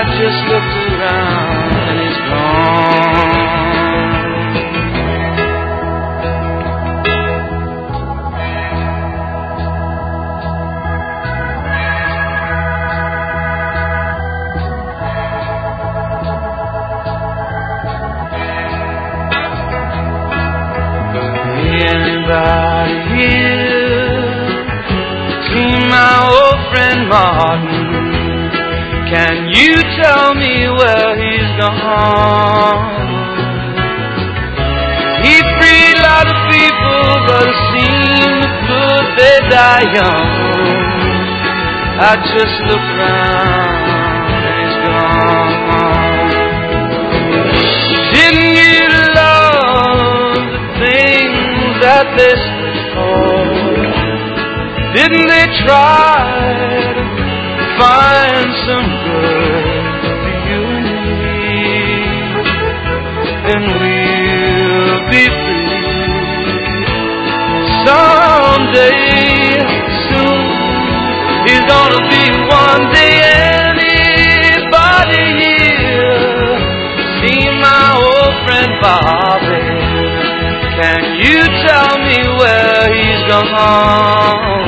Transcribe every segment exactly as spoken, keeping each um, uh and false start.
just looked around and he's gone. Anybody here seen my old friend Martin? Can you tell me where he's gone? He freed a lot of people, but it seems good they die young. I just look around and he's gone. Didn't you love the things that they stood for? Didn't they try to find some good for you and me? Then we'll be free someday soon. He's gonna be one day. Anybody here see my old friend Bobby? Can you tell me where he's gone?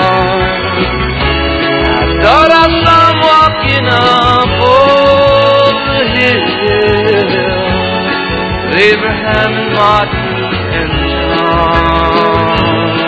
I thought I saw him walking up over the hill with Abraham and Martin and John.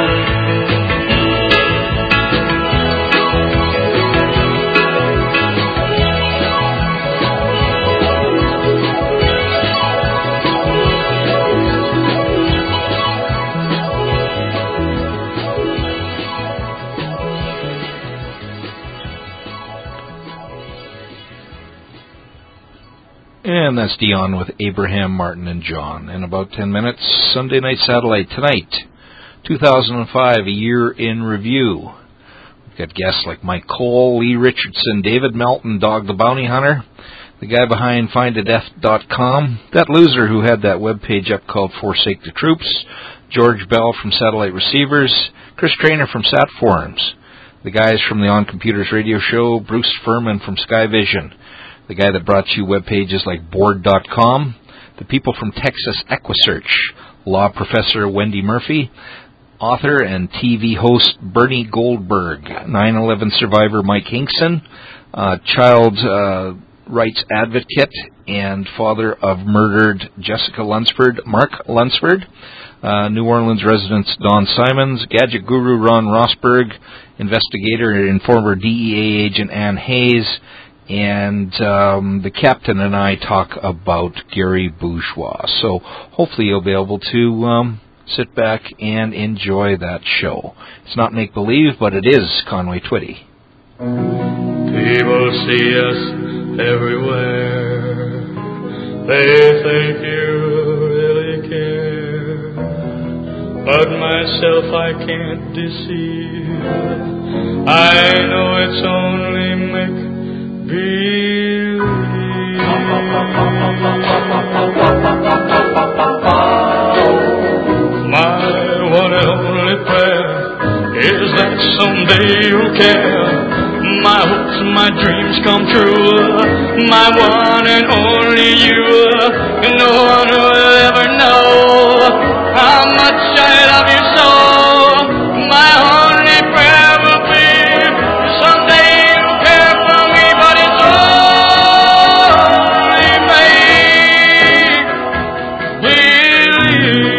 And that's Dion with Abraham, Martin, and John. In about ten minutes, Sunday Night Satellite tonight, two thousand five, a year in review. We've got guests like Mike Cole, Lee Richardson, David Melton, Dog the Bounty Hunter, the guy behind find a death dot com, that loser who had that webpage up called Forsake the Troops, George Bell from Satellite Receivers, Chris Trainer from Sat Forums, the guys from the On Computers radio show, Bruce Furman from Sky Vision, the guy that brought you web pages like board dot com, the people from Texas EquiSearch, law professor Wendy Murphy, author and T V host Bernie Goldberg, nine eleven survivor Mike Hinkson, uh, child uh, rights advocate and father of murdered Jessica Lunsford, Mark Lunsford, uh, New Orleans residents Don Simons, gadget guru Ron Rosberg, investigator and former D E A agent Ann Hayes, and um, the captain and I talk about Gary Bourgeois. So hopefully you'll be able to um, sit back and enjoy that show. It's not make-believe, but it is Conway Twitty. People see us everywhere. They think you really care. But myself I can't deceive. I know it's only make believe. My one and only prayer is that someday you'll care. My hopes, my dreams come true. My one and only you. No one will ever know how much I love you so. My only prayer will be someday you'll care for me, but it's only make believe.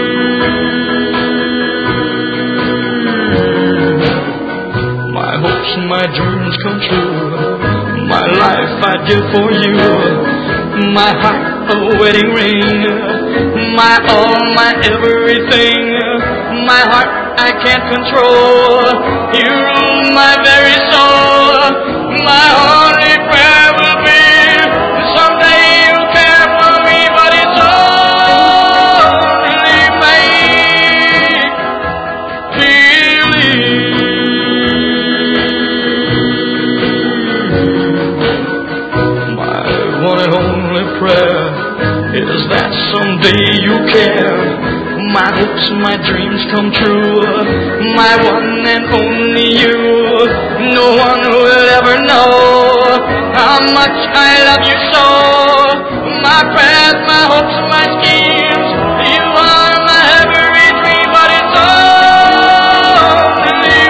My hopes, my dreams come true. My life I give for you. My heart a wedding ring. My all, my everything. My heart I can't control. You rule my very soul. My only prayer will be someday you'll care for me, but it's only make believe. My one and only prayer is that someday you care. My hopes, my dreams come true. My one and only you. No one will ever know how how much I love you so. My prayers, my hopes, and my schemes, you are my every dream, but it's only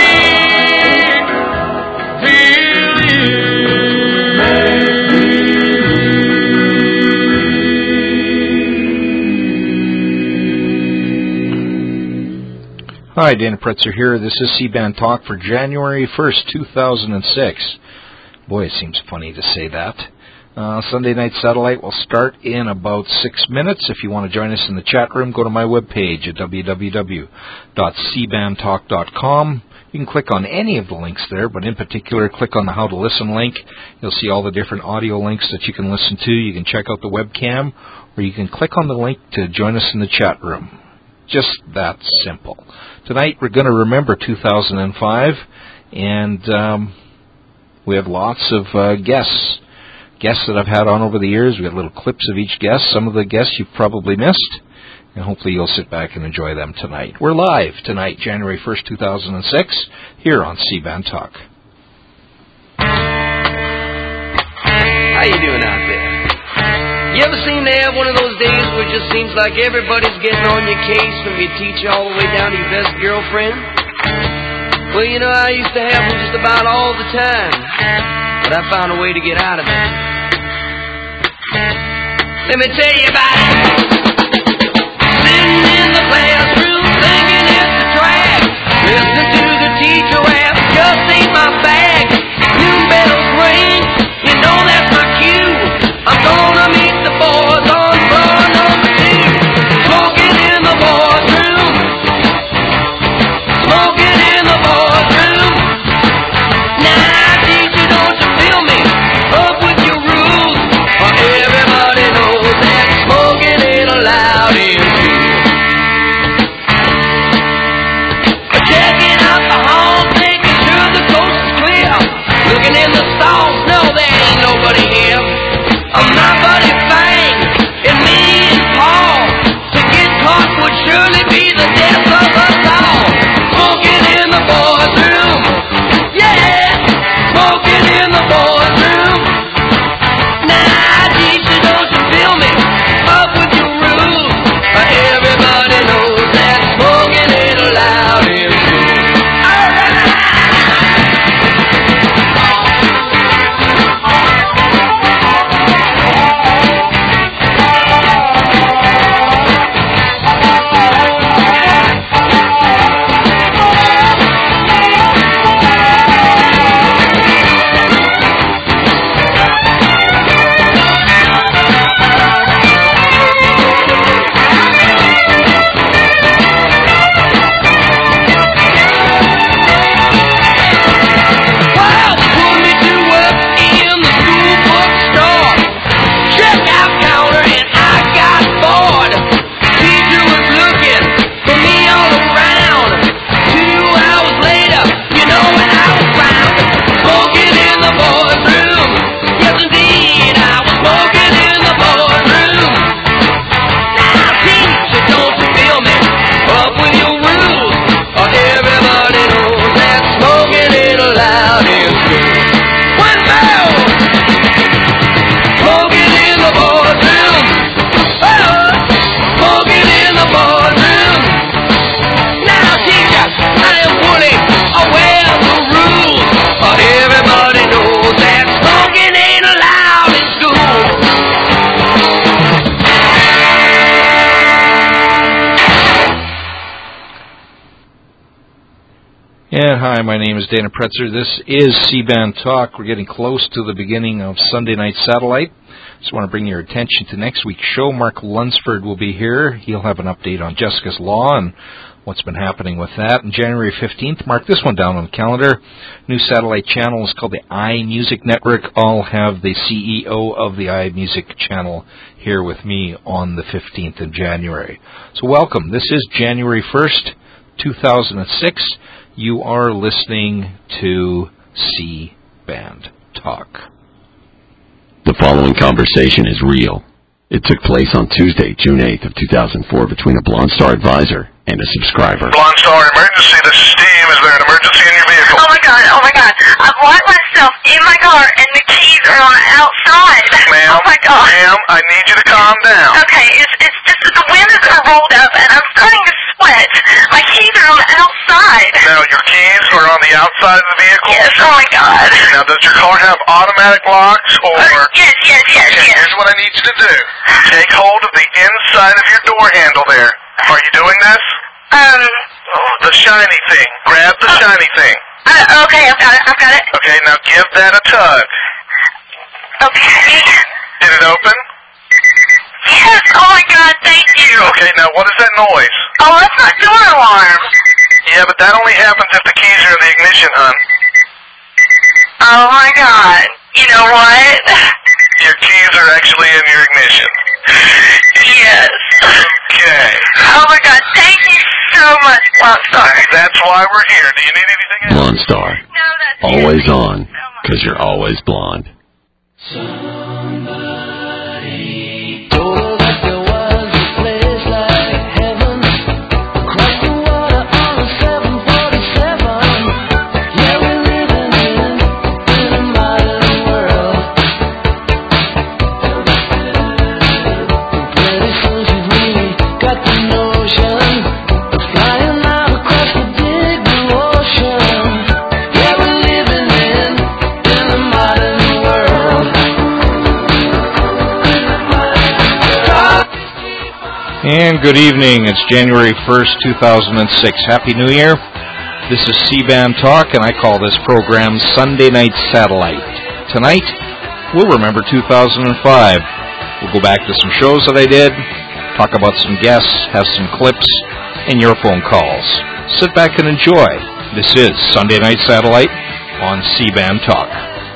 make-believe. Hi, Dana Pretzer here. This is C-Band Talk for January first, two thousand six. Boy, it seems funny to say that. Uh, Sunday Night Satellite will start in about six minutes. If you want to join us in the chat room, go to my webpage at w w w dot c band talk dot com. You can click on any of the links there, but in particular, click on the How to Listen link. You'll see all the different audio links that you can listen to. You can check out the webcam, or you can click on the link to join us in the chat room. Just that simple. Tonight, we're going to remember two thousand five, and um, we have lots of uh, guests. Guests that I've had on over the years. We've got little clips of each guest. Some of the guests you've probably missed, and hopefully you'll sit back and enjoy them tonight. We're live tonight, January first, two thousand six, here on C-Band Talk. How you doing out there? You ever seem to have one of those days where it just seems like everybody's getting on your case from your teacher all the way down to your best girlfriend? Well, you know, I used to have them just about all the time, but I found a way to get out of it. Let me tell you about it. Sitting in the classroom, thinking it's a drag. Listening to the teacher rap, just ain't my bag. Noon bells ring, you know that's my cue. I'm gonna meet the boys on floor number two. Smoking in the boys' room. Smoking in the boys' room. Now, teacher, don't you feel me? Up with your rules. For everybody knows that smoking ain't allowed in school. Checking out the hall, making sure the coast is clear. Looking in the stalls, no, there ain't nobody here. I'm my buddy Fang, and me and Paul. To get caught would surely be the death of us all. Smoking in the boys' room. Yeah, smoking in the boys' room. Nah, teacher, don't you feel me? Up with your rules. But everybody knows that smoking ain't allowed in school. All right. Well, they pulled me to work in the school bookstore. Checkout counter and I got bored. Teacher was looking for me all around. Two hours later, you know when I was found smoking in the boys' room. Yes, indeed, I was smoking in the boys' room. Now, teacher, don't you feel me? Up with your rules, or everybody knows that smoking ain't allowed in school. One more! Smoking in the boys' room. Oh, smoking in the boys' room. Now, teacher, I am fully aware of the rules, but everybody knows that smoking ain't allowed in school. Yeah, hi, my name is Dana Pretzer. This is C-Band Talk. We're getting close to the beginning of Sunday Night Satellite. Just want to bring your attention to next week's show. Mark Lunsford will be here. He'll have an update on Jessica's Law and what's been happening with that. And January fifteenth, mark this one down on the calendar. New satellite channel is called the iMusic Network. I'll have the C E O of the iMusic channel here with me on the fifteenth of January. So welcome. This is January first, two thousand six. You are listening to C-Band Talk. The following conversation is real. It took place on Tuesday, June eighth of two thousand four between a Blonde Star advisor and a subscriber. Blonde Star emergency, this is Steve. Is there an emergency in your vehicle? Oh my god, oh my god. Uh, what was myself in my car, and the keys are on the outside. Ma'am, oh my God. ma'am, I need you to calm down. Okay, it's, it's just that the windows are rolled up, and I'm starting to sweat. My keys are on the outside. Now, your keys are on the outside of the vehicle? Yes, oh my God. Now, does your car have automatic locks, or... Uh, yes, yes, yes, okay, yes. here's what I need you to do. Take hold of the inside of your door handle there. Are you doing this? Um... Oh, the shiny thing. Grab the uh, shiny thing. Uh, okay, I've got it, I've got it. Okay, now give that a tug. Okay. Did it open? Yes, oh my God, thank you. Okay, now what is that noise? Oh, that's my door alarm. Yeah, but that only happens if the keys are in the ignition, hon. Oh my God, you know what? Your keys are actually in your ignition. Yes. Okay. Oh my God, thank you so much, Blonde Star. That's why we're here. Do you need anything else? Blonde Star. No, that's always it. on, because you're always blonde. Somebody told her that there was a place like heaven across the water on a seven forty-seven. Yeah, we're living in, in a modern world. Pretty soon she's really got the notion of flying out across the big blue ocean. Yeah, we're living in, in a modern world. And good evening. It's January first, two thousand six. Happy New Year. This is C-Band Talk, and I call this program Sunday Night Satellite. Tonight, we'll remember two thousand five. We'll go back to some shows that I did, talk about some guests, have some clips, and your phone calls. Sit back and enjoy. This is Sunday Night Satellite on C-Band Talk.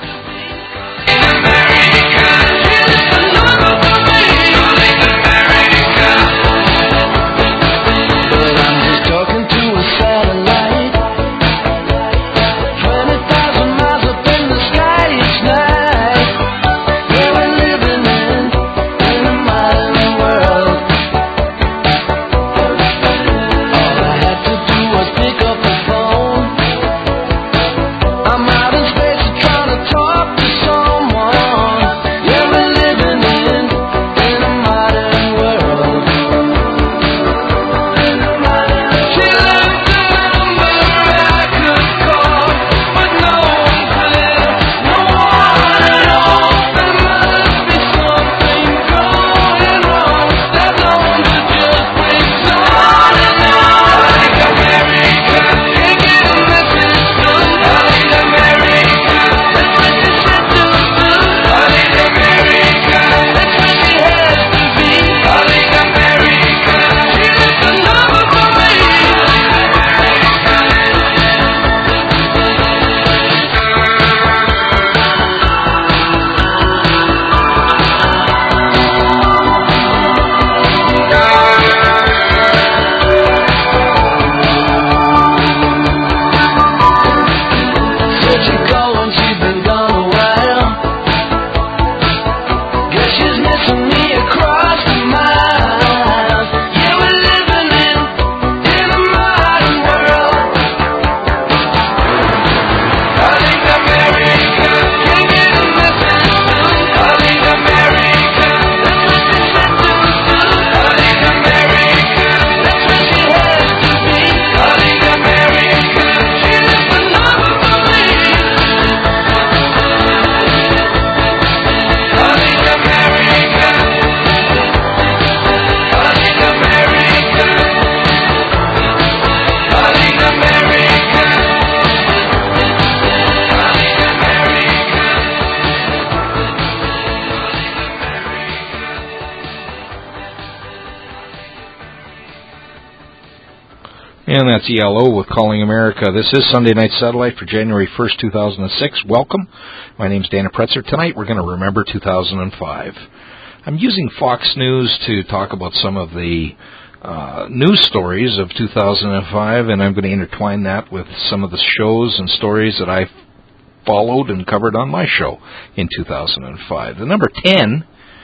And that's E L O with Calling America. This is Sunday Night Satellite for January first, two thousand six. Welcome. My name's Dana Pretzer. Tonight we're going to remember two thousand five. I'm using Fox News to talk about some of the uh, news stories of two thousand five, and I'm going to intertwine that with some of the shows and stories that I followed and covered on my show in two thousand five. The number ten,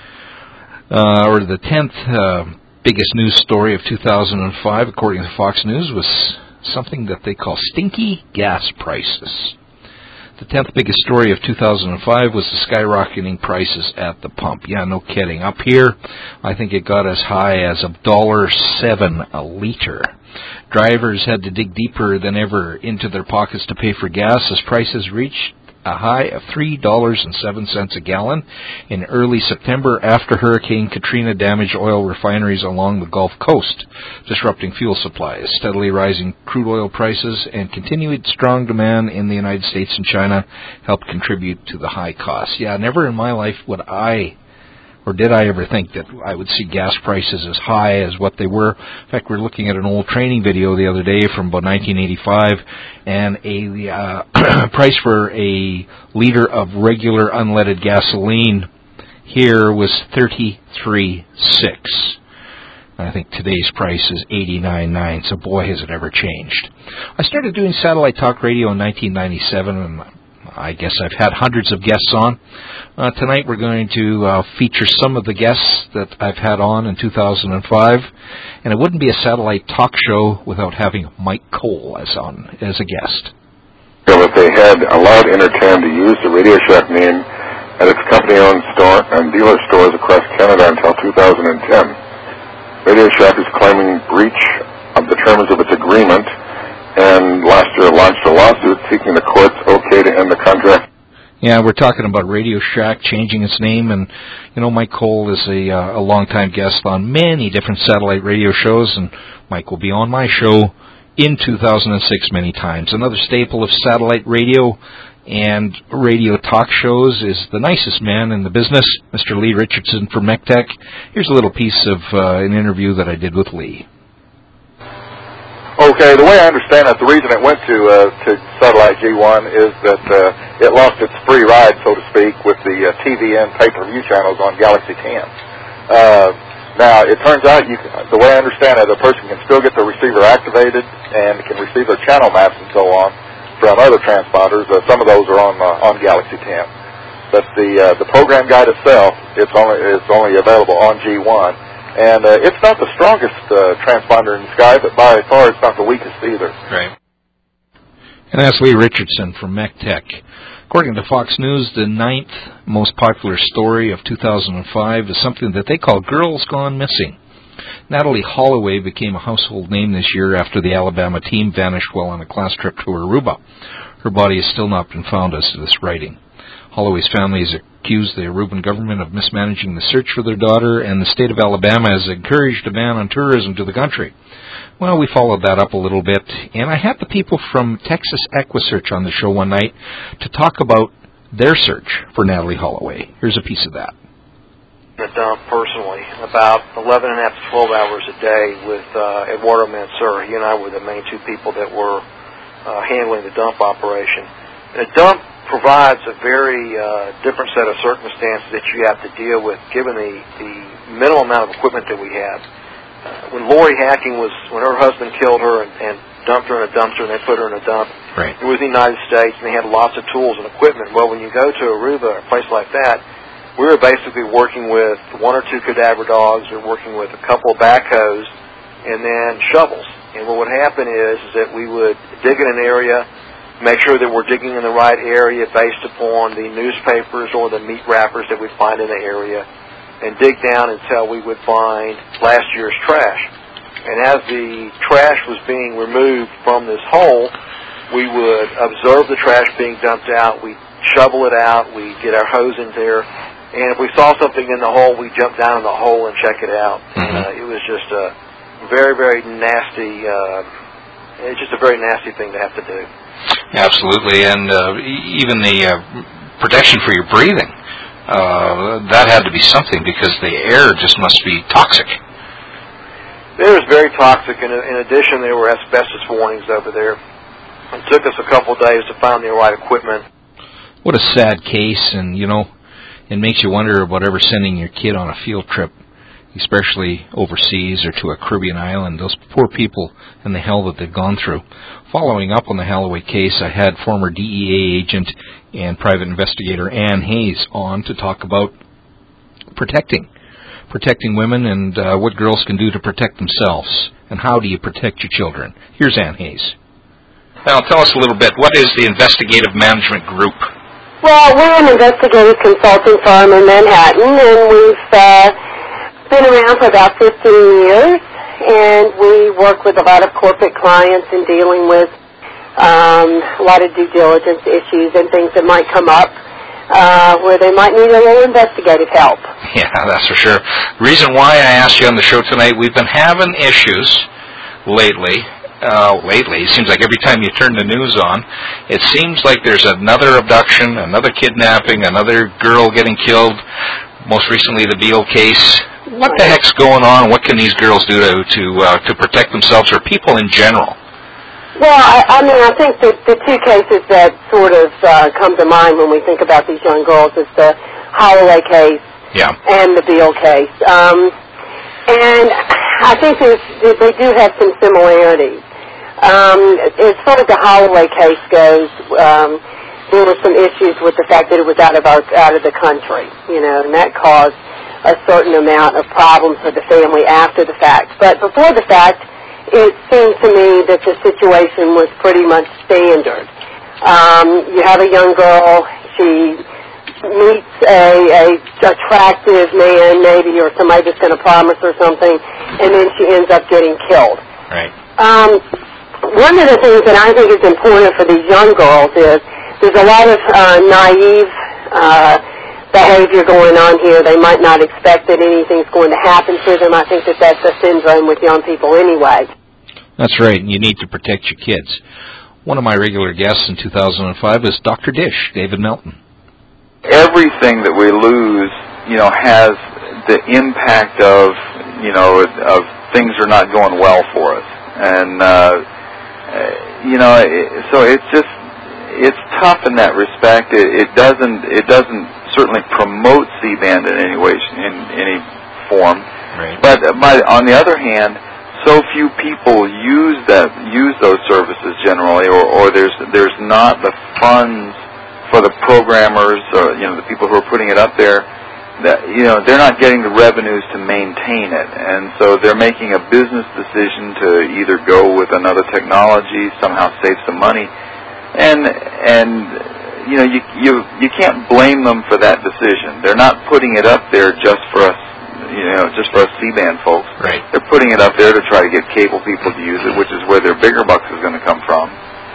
uh, or the tenth uh, biggest news story of two thousand five, according to Fox News, was something that they call stinky gas prices. The tenth biggest story of two thousand five was the skyrocketing prices at the pump. Yeah, no kidding. Up here, I think it got as high as a dollar seven a liter. Drivers had to dig deeper than ever into their pockets to pay for gas as prices reached a high of three dollars and seven cents a gallon in early September after Hurricane Katrina damaged oil refineries along the Gulf Coast, disrupting fuel supplies. Steadily rising crude oil prices and continued strong demand in the United States and China helped contribute to the high costs. Yeah, never in my life would I, or did I ever think that I would see gas prices as high as what they were. In fact, we were looking at an old training video the other day from about nineteen eighty-five, and a uh, price for a liter of regular unleaded gasoline here was thirty-three six. I think today's price is eighty-nine nine, so boy, has it ever changed. I started doing satellite talk radio in nineteen ninety-seven, and I guess I've had hundreds of guests on. Uh, tonight we're going to uh, feature some of the guests that I've had on in two thousand five, and it wouldn't be a satellite talk show without having Mike Cole as on as a guest. So if they had allowed Intercan to use the Radio Shack name at its company-owned store and dealer stores across Canada until two thousand ten, Radio Shack is claiming breach of the terms of its agreement, and last year launched a lawsuit seeking the court's okay to end the contract. Yeah, we're talking about Radio Shack changing its name, and, you know, Mike Cole is a, uh, a longtime guest on many different satellite radio shows, and Mike will be on my show in two thousand six many times. Another staple of satellite radio and radio talk shows is the nicest man in the business, Mister Lee Richardson from MECTEC. Here's a little piece of uh, an interview that I did with Lee. Okay, the way I understand it, the reason it went to uh, to Satellite G one is that uh, it lost its free ride, so to speak, with the uh, T V N pay-per-view channels on Galaxy ten. Uh, now, it turns out, you can, the way I understand it, a person can still get the receiver activated and can receive their channel maps and so on from other transponders. Uh, some of those are on uh, on Galaxy ten, but the uh, the program guide itself, it's only it's only available on G one. And uh, it's not the strongest uh, transponder in the sky, but by far it's not the weakest either. Right. And that's Lee Richardson from MECTEC. According to Fox News, the ninth most popular story of two thousand five is something that they call Girls Gone Missing. Natalie Holloway became a household name this year after the Alabama team vanished while on a class trip to Aruba. Her body has still not been found as to this writing. Holloway's family has accused the Aruban government of mismanaging the search for their daughter, and the state of Alabama has encouraged a ban on tourism to the country. Well, we followed that up a little bit, and I had the people from Texas Equisearch on the show one night to talk about their search for Natalie Holloway. Here's a piece of that. The dump personally, about eleven and a half to twelve hours a day with uh, Eduardo Mansur. He and I were the main two people that were uh, handling the dump operation. And a dump provides a very uh, different set of circumstances that you have to deal with, given the, the minimal amount of equipment that we have. Uh, when Lori Hacking was, when her husband killed her and, and dumped her in a dumpster and they put her in a dump, right. It was the United States and they had lots of tools and equipment. Well, when you go to Aruba, a place like that, we were basically working with one or two cadaver dogs, we were working with a couple of backhoes, and then shovels. And what would happen is, is that we would dig in an area, make sure that we're digging in the right area based upon the newspapers or the meat wrappers that we find in the area, and dig down until we would find last year's trash. And as the trash was being removed from this hole, we would observe the trash being dumped out, we'd shovel it out, we'd get our hose in there, and if we saw something in the hole, we'd jump down in the hole and check it out. Mm-hmm. Uh, it was just a very, very nasty, uh, it's just a very nasty thing to have to do. Absolutely, and uh, even the uh, protection for your breathing, uh, that had to be something because the air just must be toxic. It was very toxic, and in addition, there were asbestos warnings over there. It took us a couple of days to find the right equipment. What a sad case, and, you know, it makes you wonder about ever sending your kid on a field trip, especially overseas or to a Caribbean island. Those poor people and the hell that they've gone through. Following up on the Holloway case, I had former D E A agent and private investigator Ann Hayes on to talk about protecting, protecting women and uh, what girls can do to protect themselves, and how do you protect your children. Here's Ann Hayes. Now, tell us a little bit. What is the Investigative Management Group? Well, we're an investigative consulting firm in Manhattan, and we've uh, been around for about fifteen years, and we work with a lot of corporate clients in dealing with um, a lot of due diligence issues and things that might come up uh, where they might need a little investigative help. Yeah, that's for sure. The reason why I asked you on the show tonight, we've been having issues lately. Uh, lately, it seems like every time you turn the news on, it seems like there's another abduction, another kidnapping, another girl getting killed. Most recently, the Beale case. What the heck's going on? What can these girls do to to, uh, to protect themselves or people in general? Well, I, I mean, I think that the two cases that sort of uh, come to mind when we think about these young girls is the Holloway case yeah. and the Beale case. Um, and I think there's, they do have some similarities. Um, as far as the Holloway case goes, um, there were some issues with the fact that it was out of our, out of the country, you know, and that caused a certain amount of problems for the family after the fact. But before the fact, it seemed to me that the situation was pretty much standard. Um, you have a young girl, she meets a, a attractive man maybe or somebody that's going to promise her something, and then she ends up getting killed. Right. Um, one of the things that I think is important for these young girls is there's a lot of uh, naive uh, behavior going on here. They might not expect that anything's going to happen to them. I think that that's a syndrome with young people anyway. That's right, and you need to protect your kids. One of my regular guests in two thousand five is Doctor Dish, David Melton. Everything that we lose, you know, has the impact of, you know, of things are not going well for us. And, uh, you know, so it's just, it's tough in that respect. It, it doesn't, it doesn't certainly promote C-band in any way, in any form. Right. But, but on the other hand, so few people use that, use those services generally, or, or there's, there's not the funds for the programmers, or, you know, the people who are putting it up there. That, you know, they're not getting the revenues to maintain it, and so they're making a business decision to either go with another technology, somehow save some money, and and you know, you you you can't blame them for that decision. They're not putting it up there just for us, you know, just for us C-band folks. Right. They're putting it up there to try to get cable people to use it, which is where their bigger bucks is going to come from.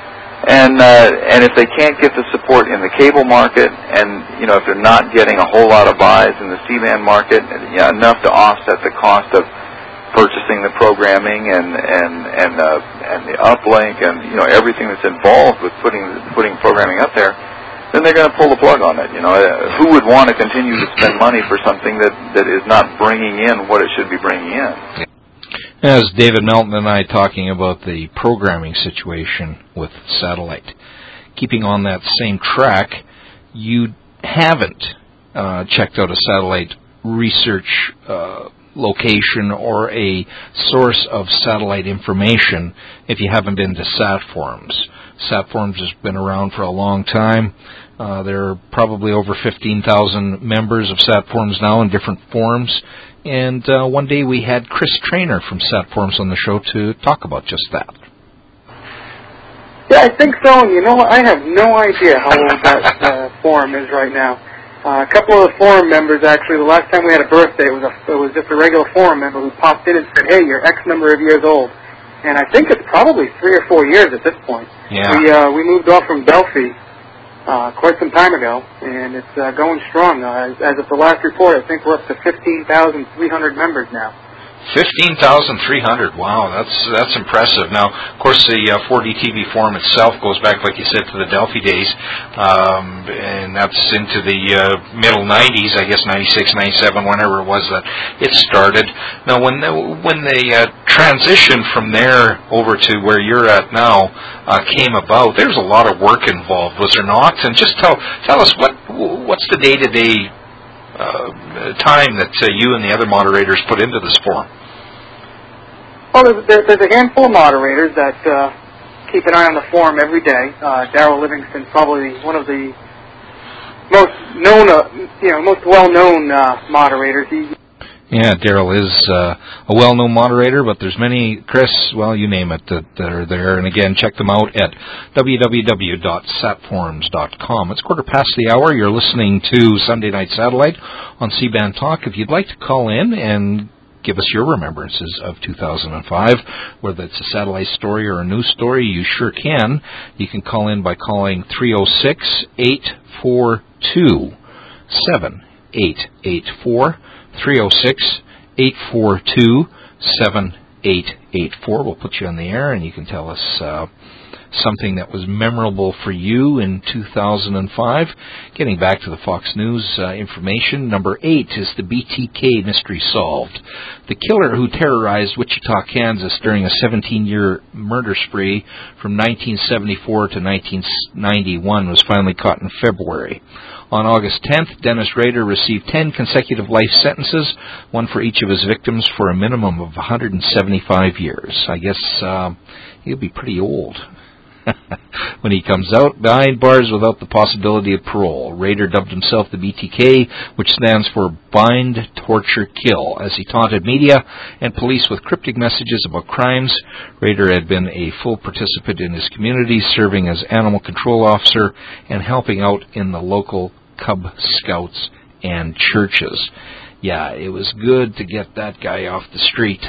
And uh, and if they can't get the support in the cable market, and you know if they're not getting a whole lot of buys in the C-band market, you know, enough to offset the cost of purchasing the programming and and and uh, and the uplink and you know everything that's involved with putting putting programming up there, then they're going to pull the plug on it. You know, uh, who would want to continue to spend money for something that that is not bringing in what it should be bringing in? As David Melton and I talking about the programming situation with satellite. Keeping on that same track, you haven't uh, checked out a satellite research uh, location or a source of satellite information if you haven't been to SatForums. SatForums has been around for a long time. Uh, there are probably over fifteen thousand members of SatForums now in different forms. And uh, one day we had Chris Traynor from SatForums on the show to talk about just that. Yeah, I think so. And you know what? I have no idea how old that uh, forum is right now. Uh, a couple of the forum members, actually, the last time we had a birthday, it was, a, it was just a regular forum member who popped in and said, hey, you're X number of years old. And I think it's probably three or four years at this point. Yeah. We, uh, we moved off from Delphi Uh, quite some time ago, and it's uh, going strong. Uh, as, as of the last report, I think we're up to fifteen thousand three hundred members now. fifteen thousand three hundred. Wow, that's that's impressive. Now, of course, the uh, four D T V forum itself goes back, like you said, to the Delphi days, um, and that's into the uh, middle nineties, I guess, ninety-six, ninety-seven, whenever it was that it started. Now, when the, when the uh, transition from there over to where you're at now uh, came about, there's a lot of work involved, was there not? And just tell tell us what what's the day-to-day Uh, time that uh, you and the other moderators put into this forum? Well, there's, there's a handful of moderators that uh, keep an eye on the forum every day. Uh, Darrell Livingston, probably one of the most known, uh, you know, most well-known uh, moderators. He, Yeah, Daryl is uh, a well-known moderator, but there's many, Chris, well, you name it, that, that are there. And again, check them out at w w w dot satforums dot com. It's quarter past the hour. You're listening to Sunday Night Satellite on C-Band Talk. If you'd like to call in and give us your remembrances of two thousand five, whether it's a satellite story or a news story, you sure can. You can call in by calling three oh six, eight four two, seven eight eight four. three oh six, eight four two, seven eight eight four. We'll put you on the air, and you can tell us uh, something that was memorable for you in two thousand five. Getting back to the Fox News uh, information, number eight is the B T K mystery solved. The killer who terrorized Wichita, Kansas during a seventeen-year murder spree from nineteen seventy-four to nineteen ninety-one was finally caught in February. On August tenth, Dennis Rader received ten consecutive life sentences, one for each of his victims, for a minimum of one hundred seventy-five years. I guess uh, he'll be pretty old when he comes out behind bars without the possibility of parole. Rader dubbed himself the B T K, which stands for Bind, Torture, Kill, as he taunted media and police with cryptic messages about crimes. Rader had been a full participant in his community, serving as animal control officer and helping out in the local Cub Scouts and churches. Yeah, it was good to get that guy off the street.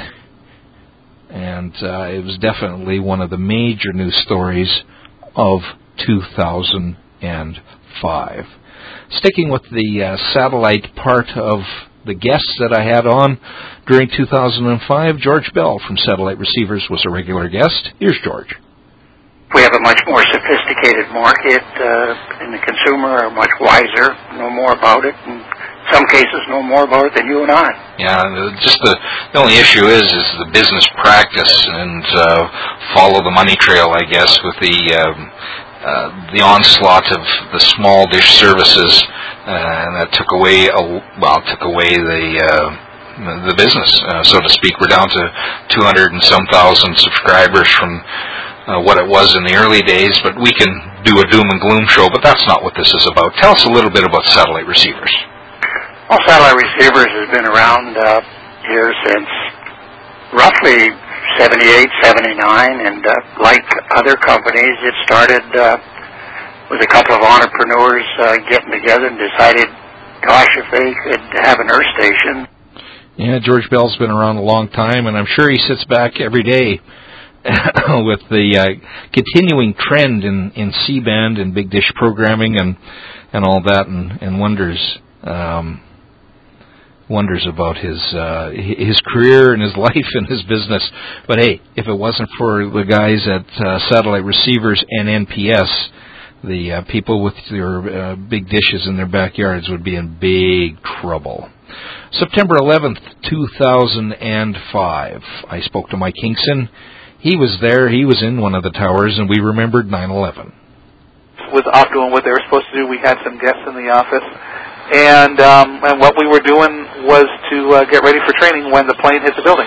And uh, it was definitely one of the major news stories of two thousand five. Sticking with the uh, satellite part of the guests that I had on during two thousand five, George Bell from Satellite Receivers was a regular guest. Here's George. We have a much more sophisticated market, uh, and the consumer are much wiser, know more about it, and in some cases know more about it than you and I. Yeah, just the, the only issue is is the business practice and uh, follow the money trail, I guess, with the um, uh, the onslaught of the small dish services, uh, and that took away a, well took away the uh, the business, uh, so to speak. We're down to two hundred and some thousand subscribers from uh, what it was in the early days, but we can do a doom and gloom show. But that's not what this is about. Tell us a little bit about Satellite Receivers. Well, Satellite Receivers has been around uh, here since roughly seventy-eight, seventy-nine, and uh, like other companies, it started uh, with a couple of entrepreneurs uh, getting together and decided, gosh, if they could have an Earth station. Yeah, George Bell's been around a long time, and I'm sure he sits back every day with the uh, continuing trend in, in C-band and big dish programming and, and all that, and, and wonders... Um, wonders about his uh, his career and his life and his business. But hey, if it wasn't for the guys at uh, Satellite Receivers and N P S, the uh, people with their uh, big dishes in their backyards would be in big trouble. September eleventh, two thousand five, I spoke to Mike Kingston. He was there. He was in one of the towers, and we remembered nine eleven. Was off doing what they were supposed to do. We had some guests in the office. And um, and what we were doing was to uh, get ready for training when the plane hit the building.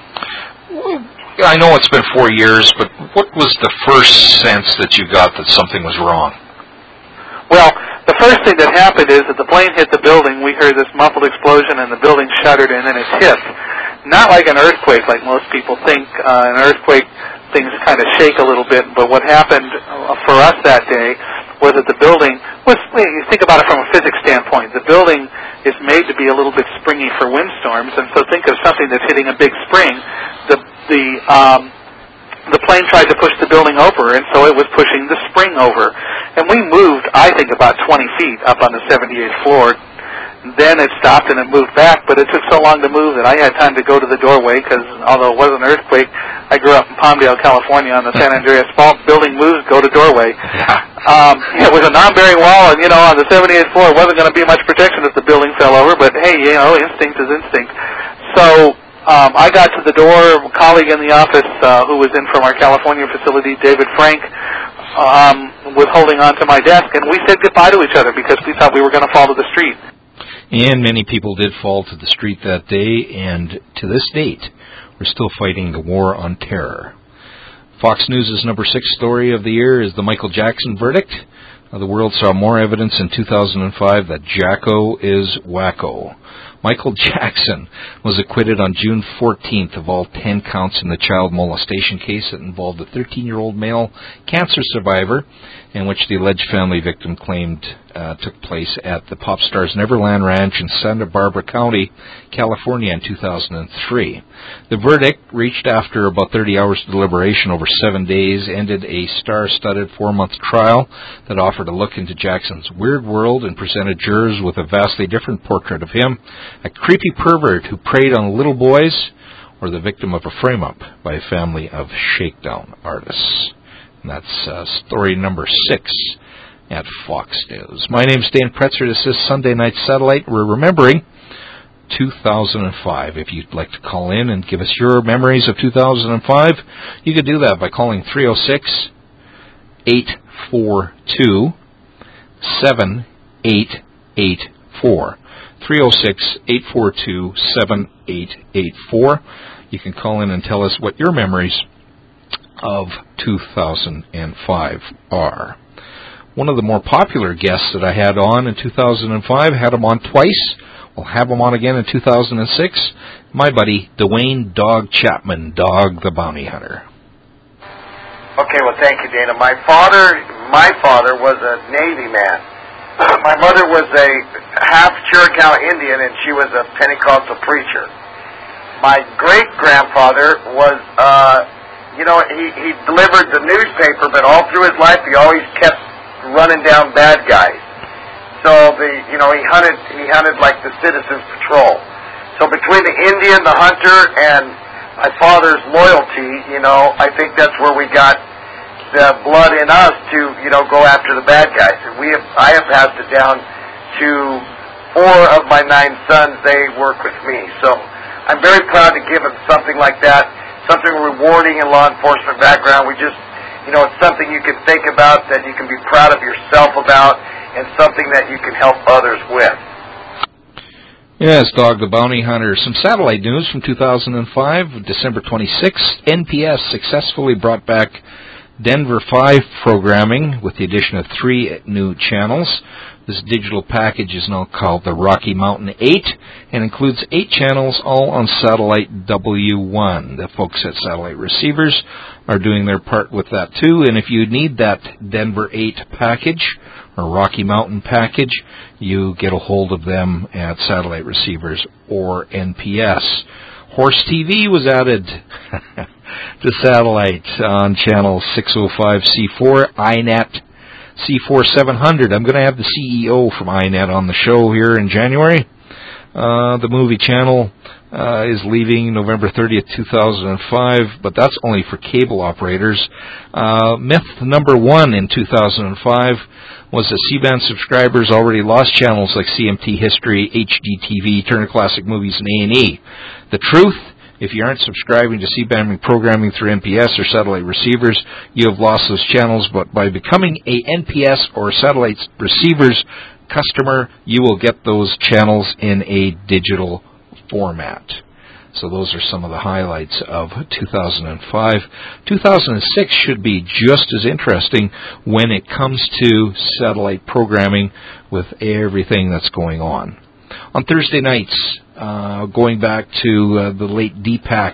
I know it's been four years, but what was the first sense that you got that something was wrong? Well, the first thing that happened is that the plane hit the building. We heard this muffled explosion, and the building shuddered, and then it hit. Not like an earthquake, like most people think. Uh, an earthquake, things kind of shake a little bit. But what happened for us that day was that the building was, you think about it from a physics standpoint, the building is made to be a little bit springy for windstorms, and so think of something that's hitting a big spring. The the um, the plane tried to push the building over, and so it was pushing the spring over. And we moved, I think, about twenty feet up on the seventy-eighth floor. Then it stopped and it moved back, but it took so long to move that I had time to go to the doorway because, although it wasn't an earthquake, I grew up in Palmdale, California on the San Andreas Fault. Building moves, go to doorway. Um, it was a non-bearing wall, and, you know, on the seventy-eighth floor, it wasn't going to be much protection if the building fell over, but, hey, you know, instinct is instinct. So um, I got to the door. A colleague in the office uh, who was in from our California facility, David Frank, um, was holding on to my desk, and we said goodbye to each other because we thought we were going to fall to the street. And many people did fall to the street that day, and to this date, we're still fighting the war on terror. Fox News' number six story of the year is the Michael Jackson verdict. Uh, the world saw more evidence in two thousand five that Jacko is wacko. Michael Jackson was acquitted on June fourteenth of all ten counts in the child molestation case that involved a thirteen-year-old male cancer survivor, in which the alleged family victim claimed uh, took place at the pop star's Neverland Ranch in Santa Barbara County, California in two thousand three. The verdict, reached after about thirty hours of deliberation over seven days, ended a star-studded four-month trial that offered a look into Jackson's weird world and presented jurors with a vastly different portrait of him, a creepy pervert who preyed on little boys, or the victim of a frame-up by a family of shakedown artists. And that's uh, story number six at Fox News. My name's Dan Pretzer. This is Sunday Night Satellite. We're remembering two thousand five. If you'd like to call in and give us your memories of two thousand five, you can do that by calling three oh six, eight four two, seven eight eight four. three oh six, eight four two, seven eight eight four. You can call in and tell us what your memories of two thousand five are. One of the more popular guests that I had on in two thousand five, had him on twice. We'll have him on again in two thousand six. My buddy, Dwayne Dog Chapman, Dog the Bounty Hunter. Okay, well, thank you, Dana. My father, my father was a Navy man. My mother was a half Chiricahua Indian, and she was a Pentecostal preacher. My great-grandfather was, uh, you know, he, he delivered the newspaper, but all through his life he always kept running down bad guys. So the, you know, he hunted, he hunted like the Citizens Patrol. So between the Indian, the hunter, and my father's loyalty, you know, I think that's where we got the blood in us to, you know, go after the bad guys. And we have, I have passed it down to four of my nine sons. They work with me. So I'm very proud to give them something like that, something rewarding in law enforcement background. We just, you know, it's something you can think about, that you can be proud of yourself about, and something that you can help others with. Yes, Dog the Bounty Hunter. Some satellite news from two thousand five, December twenty-sixth. N P S successfully brought back Denver five programming with the addition of three new channels. This digital package is now called the Rocky Mountain eight and includes eight channels, all on satellite W one. The folks at Satellite Receivers are doing their part with that too, and if you need that Denver eight package or Rocky Mountain package, you get a hold of them at Satellite Receivers or N P S. Horse T V was added to satellite on channel six oh five C four, iNet C four seven hundred. I'm going to have the C E O from iNet on the show here in January. Uh, the movie channel uh, is leaving November thirtieth, two thousand five, but that's only for cable operators. Uh, myth number one in two thousand five was that C-band subscribers already lost channels like C M T History, H G T V, Turner Classic Movies, and A and E. The truth? If you aren't subscribing to C-band programming through N P S or satellite receivers, you have lost those channels, but by becoming a N P S or satellite receivers customer, you will get those channels in a digital format. So those are some of the highlights of two thousand five. two thousand six should be just as interesting when it comes to satellite programming with everything that's going on. On Thursday nights, uh, going back to uh, the late Deepak,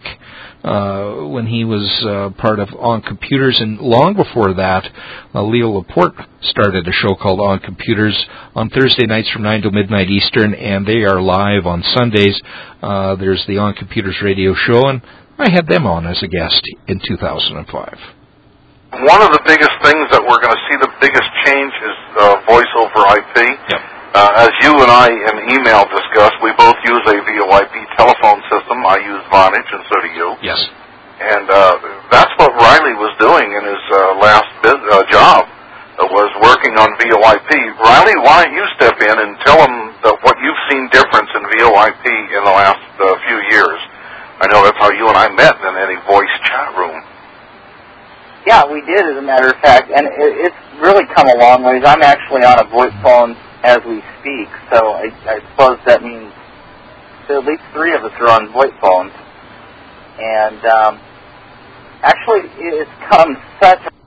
uh, when he was uh, part of On Computers, and long before that, uh, Leo Laporte started a show called On Computers on Thursday nights from nine to midnight Eastern, and they are live on Sundays. Uh, there's the On Computers radio show, and I had them on as a guest in two thousand five. One of the biggest things that we're going to see, the biggest change, is uh, voice over I P. Yep. Uh, as you and I in email discussed, we both use a V O I P telephone system. I use Vonage, and so do you. Yes. And uh, that's what Riley was doing in his uh, last biz- uh, job, uh, was working on V O I P. Riley, why don't you step in and tell him that what you've seen difference in V O I P in the last uh, few years? I know that's how you and I met in any voice chat room. Yeah, we did, as a matter of fact, and it, it's really come a long ways. I'm actually on a VoIP phone as we speak, so I, I suppose that means at least three of us are on VoIP phones. And um, actually, it's come such a...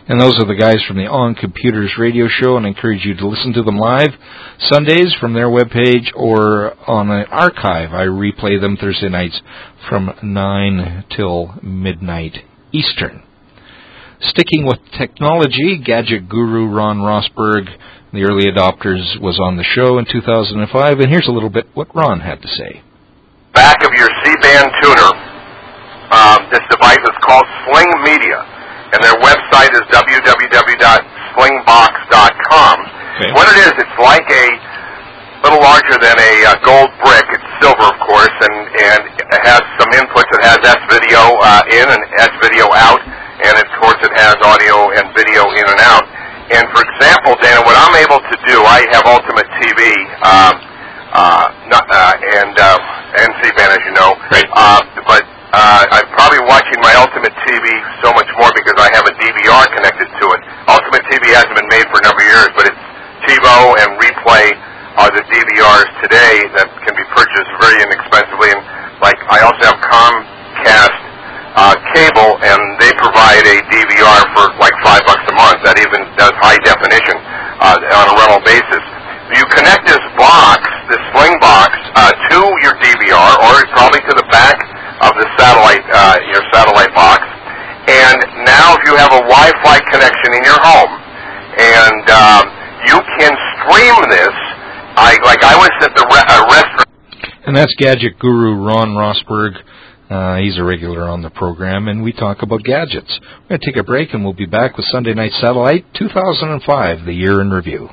And those are the guys from the On Computers radio show, and I encourage you to listen to them live Sundays from their webpage or on an archive. I replay them Thursday nights from nine till midnight Eastern. Sticking with technology, gadget guru Ron Rosberg, the early adopters, was on the show in two thousand five, and here's a little bit what Ron had to say. Back of your C-band tuner, um, this device is called Sling Media, and their website is w w w dot sling box dot com. Okay. What it is, it's like a little larger than a uh, gold brick. It's silver, of course, and, and it has some inputs. It has S-video uh, in and S-video out, and of course it has audio and video in and out. And for example, Dana, what I'm able to do, I have Ultimate T V, um, uh, not, uh, and uh, and C-band, as you know, right. uh, but uh, I'm probably watching my Ultimate T V so much more because I have a D V R connected to it. Ultimate T V hasn't been made for a number of years, but it's TiVo and Replay are the D V Rs today that can be purchased very inexpensively. And like I also have Comcast uh, cable, and they provide a D V R for like five bucks a month. That even does high definition uh, on a rental basis. You connect this box, this Sling box, uh, to your D V R, or probably to the back of the satellite, uh, your satellite box. And now, if you have a Wi-Fi connection in your home, and um, you can stream this. I like I was at the re- uh, restaurant. And that's gadget guru Ron Rosberg. Uh, he's a regular on the program, and we talk about gadgets. We're going to take a break, and we'll be back with Sunday Night Satellite two thousand five, the year in review.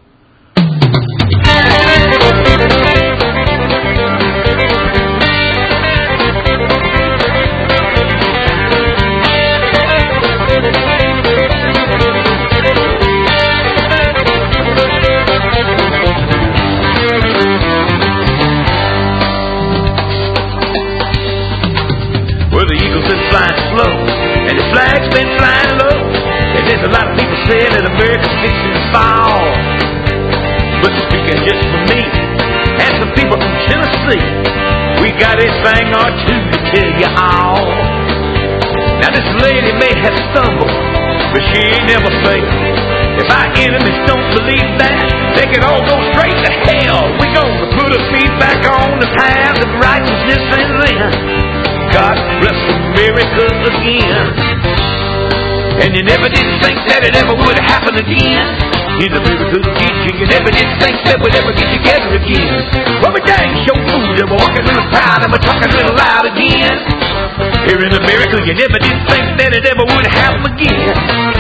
Well, the eagle's been flying slow, and the flag's been flying low, and there's a lot of people saying that America's fixing to fall. But speaking just for me, and some people from Tennessee, we got a thing or two to tell you all. Now this lady may have stumbled, but she ain't never failed. If our enemies don't believe that, they can all go straight to hell. We gonna put our feet back on the path of righteousness and then God bless America again. And you never did think that it ever would happen again. In America's kitchen, you never did think that we'd ever get together again. Well, we dang show food, and we're walking a little proud, and we're talking a little loud again. Here in America, you never did think that it ever would happen again.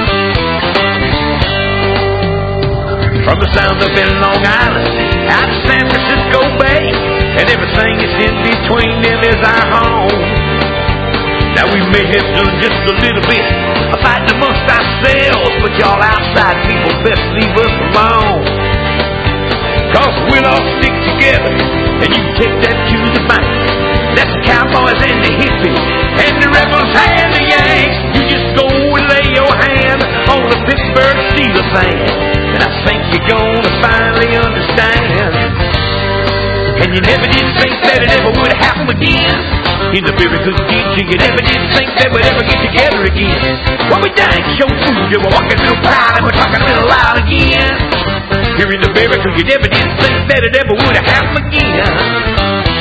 From the sound up in Long Island, out to San Francisco Bay, and everything that's in between them is our home. Now we may have done just a little bit of fighting amongst ourselves, but y'all outside people best leave us alone. Cause we'll all stick together, and you take that to the bank. That's the cowboys and the hippies, and the rebels and the yanks. You just go and lay your hand on the Pittsburgh Steelers fan, and I think you're gonna finally understand. And you never did think that it ever would happen again. In the America's kitchen, you never did think that we'd ever get together again. Well, we dang show food, and we're walking a little proud, and we're talking a little loud again. Here in America, you never did think that it ever would happen again.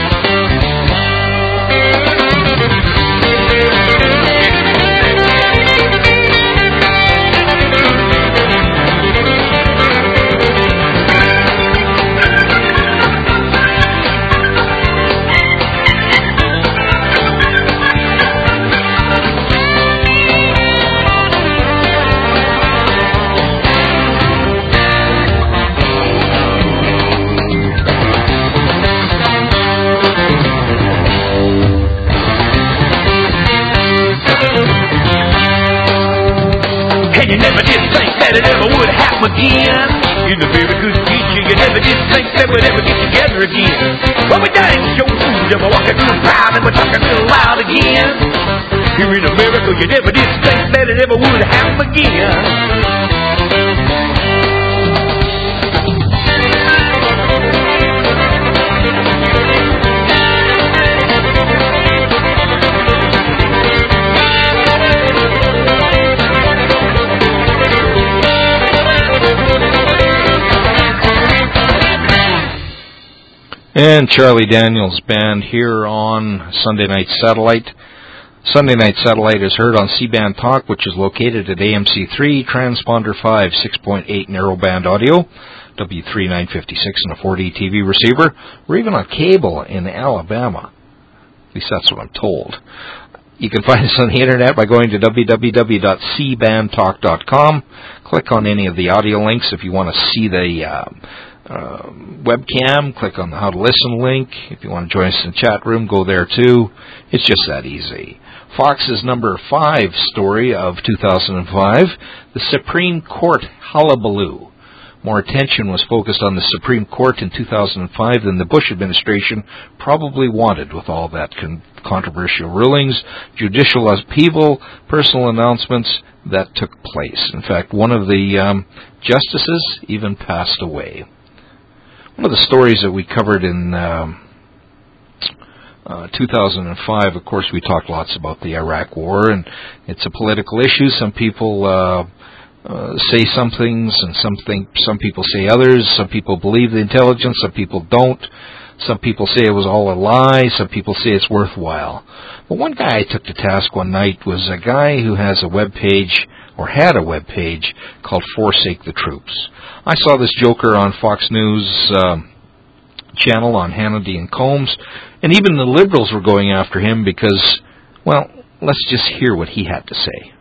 You never did think that it ever would happen again. In the America's kitchen, you never did think that we'd ever get together again. Well, we dang show food, and we're walking a little proud, and we're talking a little loud again. Here in America, you never did think that it ever would happen again. And Charlie Daniels Band here on Sunday Night Satellite. Sunday Night Satellite is heard on C-Band Talk, which is located at A M C three, Transponder five, six point eight narrowband audio, W three nine fifty-six and a four D T V receiver. We're even on cable in Alabama. At least that's what I'm told. You can find us on the internet by going to w w w dot c band talk dot com. Click on any of the audio links if you want to see the uh, uh, webcam. Click on the How to Listen link. If you want to join us in the chat room, go there too. It's just that easy. Fox's number five story of two thousand five, the Supreme Court hullabaloo. More attention was focused on the Supreme Court in two thousand five than the Bush administration probably wanted with all that con- controversial rulings, judicial upheaval, personal announcements that took place. In fact, one of the um, justices even passed away. One of the stories that we covered in um, uh, two thousand five, of course, we talked lots about the Iraq War, and it's a political issue. Some people uh, uh, say some things, and some think, some people say others. Some people believe the intelligence, some people don't. Some people say it was all a lie. Some people say it's worthwhile. But one guy I took to task one night was a guy who has a web page, or had a web page, called Forsake the Troops. I saw this joker on Fox News um, channel on Hannity and Combs, and even the liberals were going after him because, well, let's just hear what he had to say.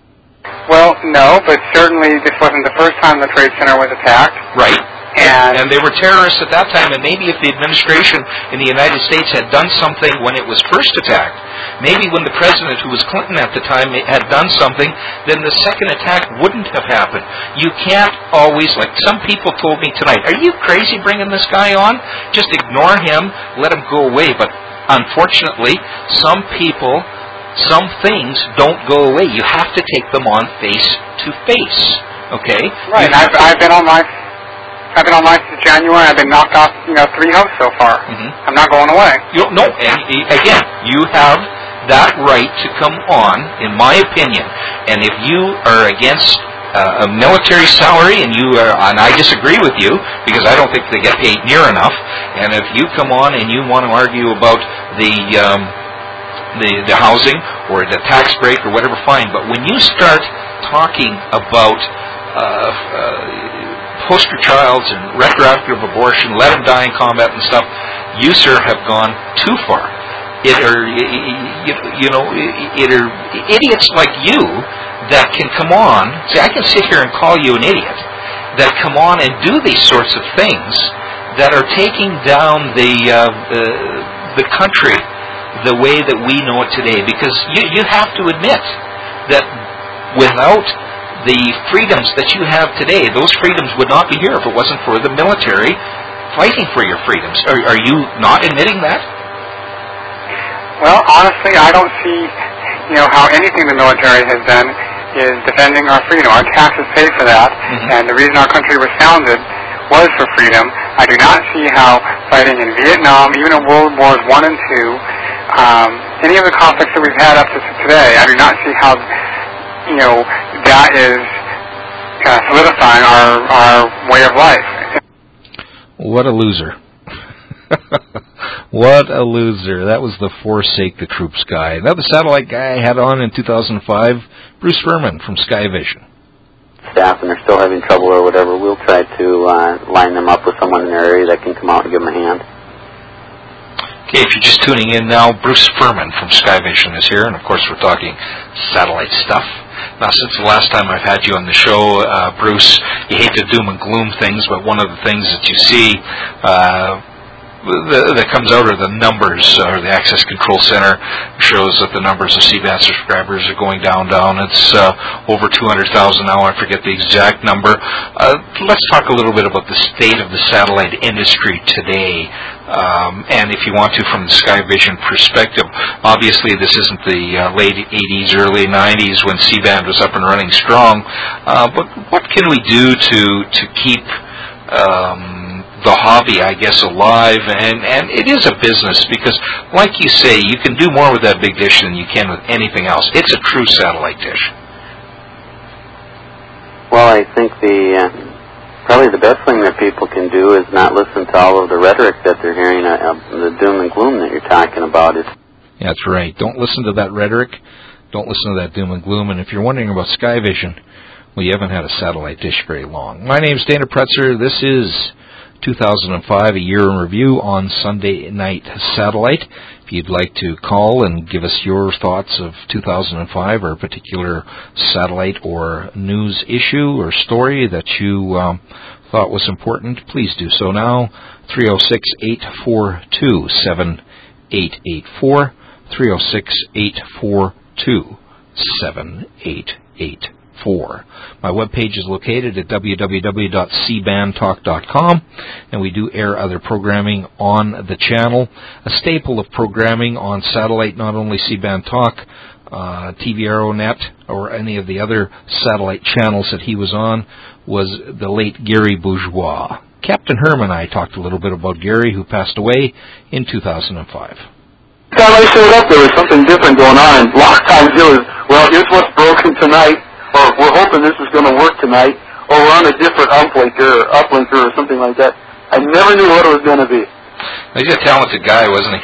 Well, no, but certainly this wasn't the first time the Trade Center was attacked. Right. And, and they were terrorists at that time, and maybe if the administration in the United States had done something when it was first attacked, maybe when the president, who was Clinton at the time, had done something, then the second attack wouldn't have happened. You can't always, like some people told me tonight, are you crazy bringing this guy on? Just ignore him, let him go away. But unfortunately, some people, some things don't go away. You have to take them on face to face. Okay? Right. I've, I've been on my... I've been online since January. I've been knocked off, you know, three hosts so far. Mm-hmm. I'm not going away. You, no, and again, you have that right to come on, in my opinion. And if you are against uh, a military salary, and you are, and I disagree with you because I don't think they get paid near enough. And if you come on and you want to argue about the um, the the housing or the tax break or whatever, fine. But when you start talking about uh, uh, poster childs and retroactive abortion, let them die in combat and stuff, you, sir, have gone too far. It are, you, you know, it are idiots like you that can come on. See, I can sit here and call you an idiot that come on and do these sorts of things that are taking down the uh, the, the country the way that we know it today. Because you, you have to admit that without the freedoms that you have today, those freedoms would not be here if it wasn't for the military fighting for your freedoms. Are, are you not admitting that? Well, honestly, I don't see, you know, how anything the military has done is defending our freedom. Our taxes pay for that, mm-hmm. and the reason our country was founded was for freedom. I do not see how fighting in Vietnam, even in World Wars One and Two, um, any of the conflicts that we've had up to today, I do not see how, you know, that is uh, solidifying our, our way of life. What a loser. What a loser. That was the Forsake the Troops guy. Another satellite guy I had on in two thousand five, Bruce Furman from Sky Vision. Staff and they're still having trouble or whatever, we'll try to uh, line them up with someone in their area that can come out and give them a hand. Okay, if you're just tuning in now, Bruce Furman from Sky Vision is here, and of course we're talking satellite stuff. Now, since the last time I've had you on the show, uh, Bruce, you hate to doom and gloom things, but one of the things that you see uh, the, that comes out are the numbers, or the Access Control Center shows that the numbers of C-band subscribers are going down, down. It's uh, over two hundred thousand now. I forget the exact number. Uh, let's talk a little bit about the state of the satellite industry today. Um, and if you want to, from the Sky Vision perspective, obviously this isn't the uh, late eighties, early nineties when C-band was up and running strong. Uh, but what can we do to to keep um, the hobby, I guess, alive? And, and it is a business because, like you say, you can do more with that big dish than you can with anything else. It's a true satellite dish. Well, I think the uh, probably the best thing that people can do is not listen to all of the rhetoric that they're hearing, uh, the doom and gloom that you're talking about. It's That's right. Don't listen to that rhetoric. Don't listen to that doom and gloom. And if you're wondering about Sky Vision, well, you haven't had a satellite dish very long. My name's Dana Pretzer. This is two thousand five, a year in review on Sunday Night Satellite. If you'd like to call and give us your thoughts of two thousand five or a particular satellite or news issue or story that you um, thought was important, please do so now. three oh six, eight four two, seven eight eight four, three oh six, eight four two, seven eight eight four. My webpage is located at w w w dot c band talk dot com, and we do air other programming on the channel. A staple of programming on satellite, not only C-Band Talk, uh, T V Aeronet, or any of the other satellite channels that he was on, was the late Gary Bourgeois. Captain Herm and I talked a little bit about Gary, who passed away in two thousand five. Time I showed up, there was something different going on, and a lot of times it was, well, here's what's broken tonight, or we're hoping this is going to work tonight, or we're on a different uplinker, or uplinker or something like that. I never knew what it was going to be. He's a talented guy, wasn't he?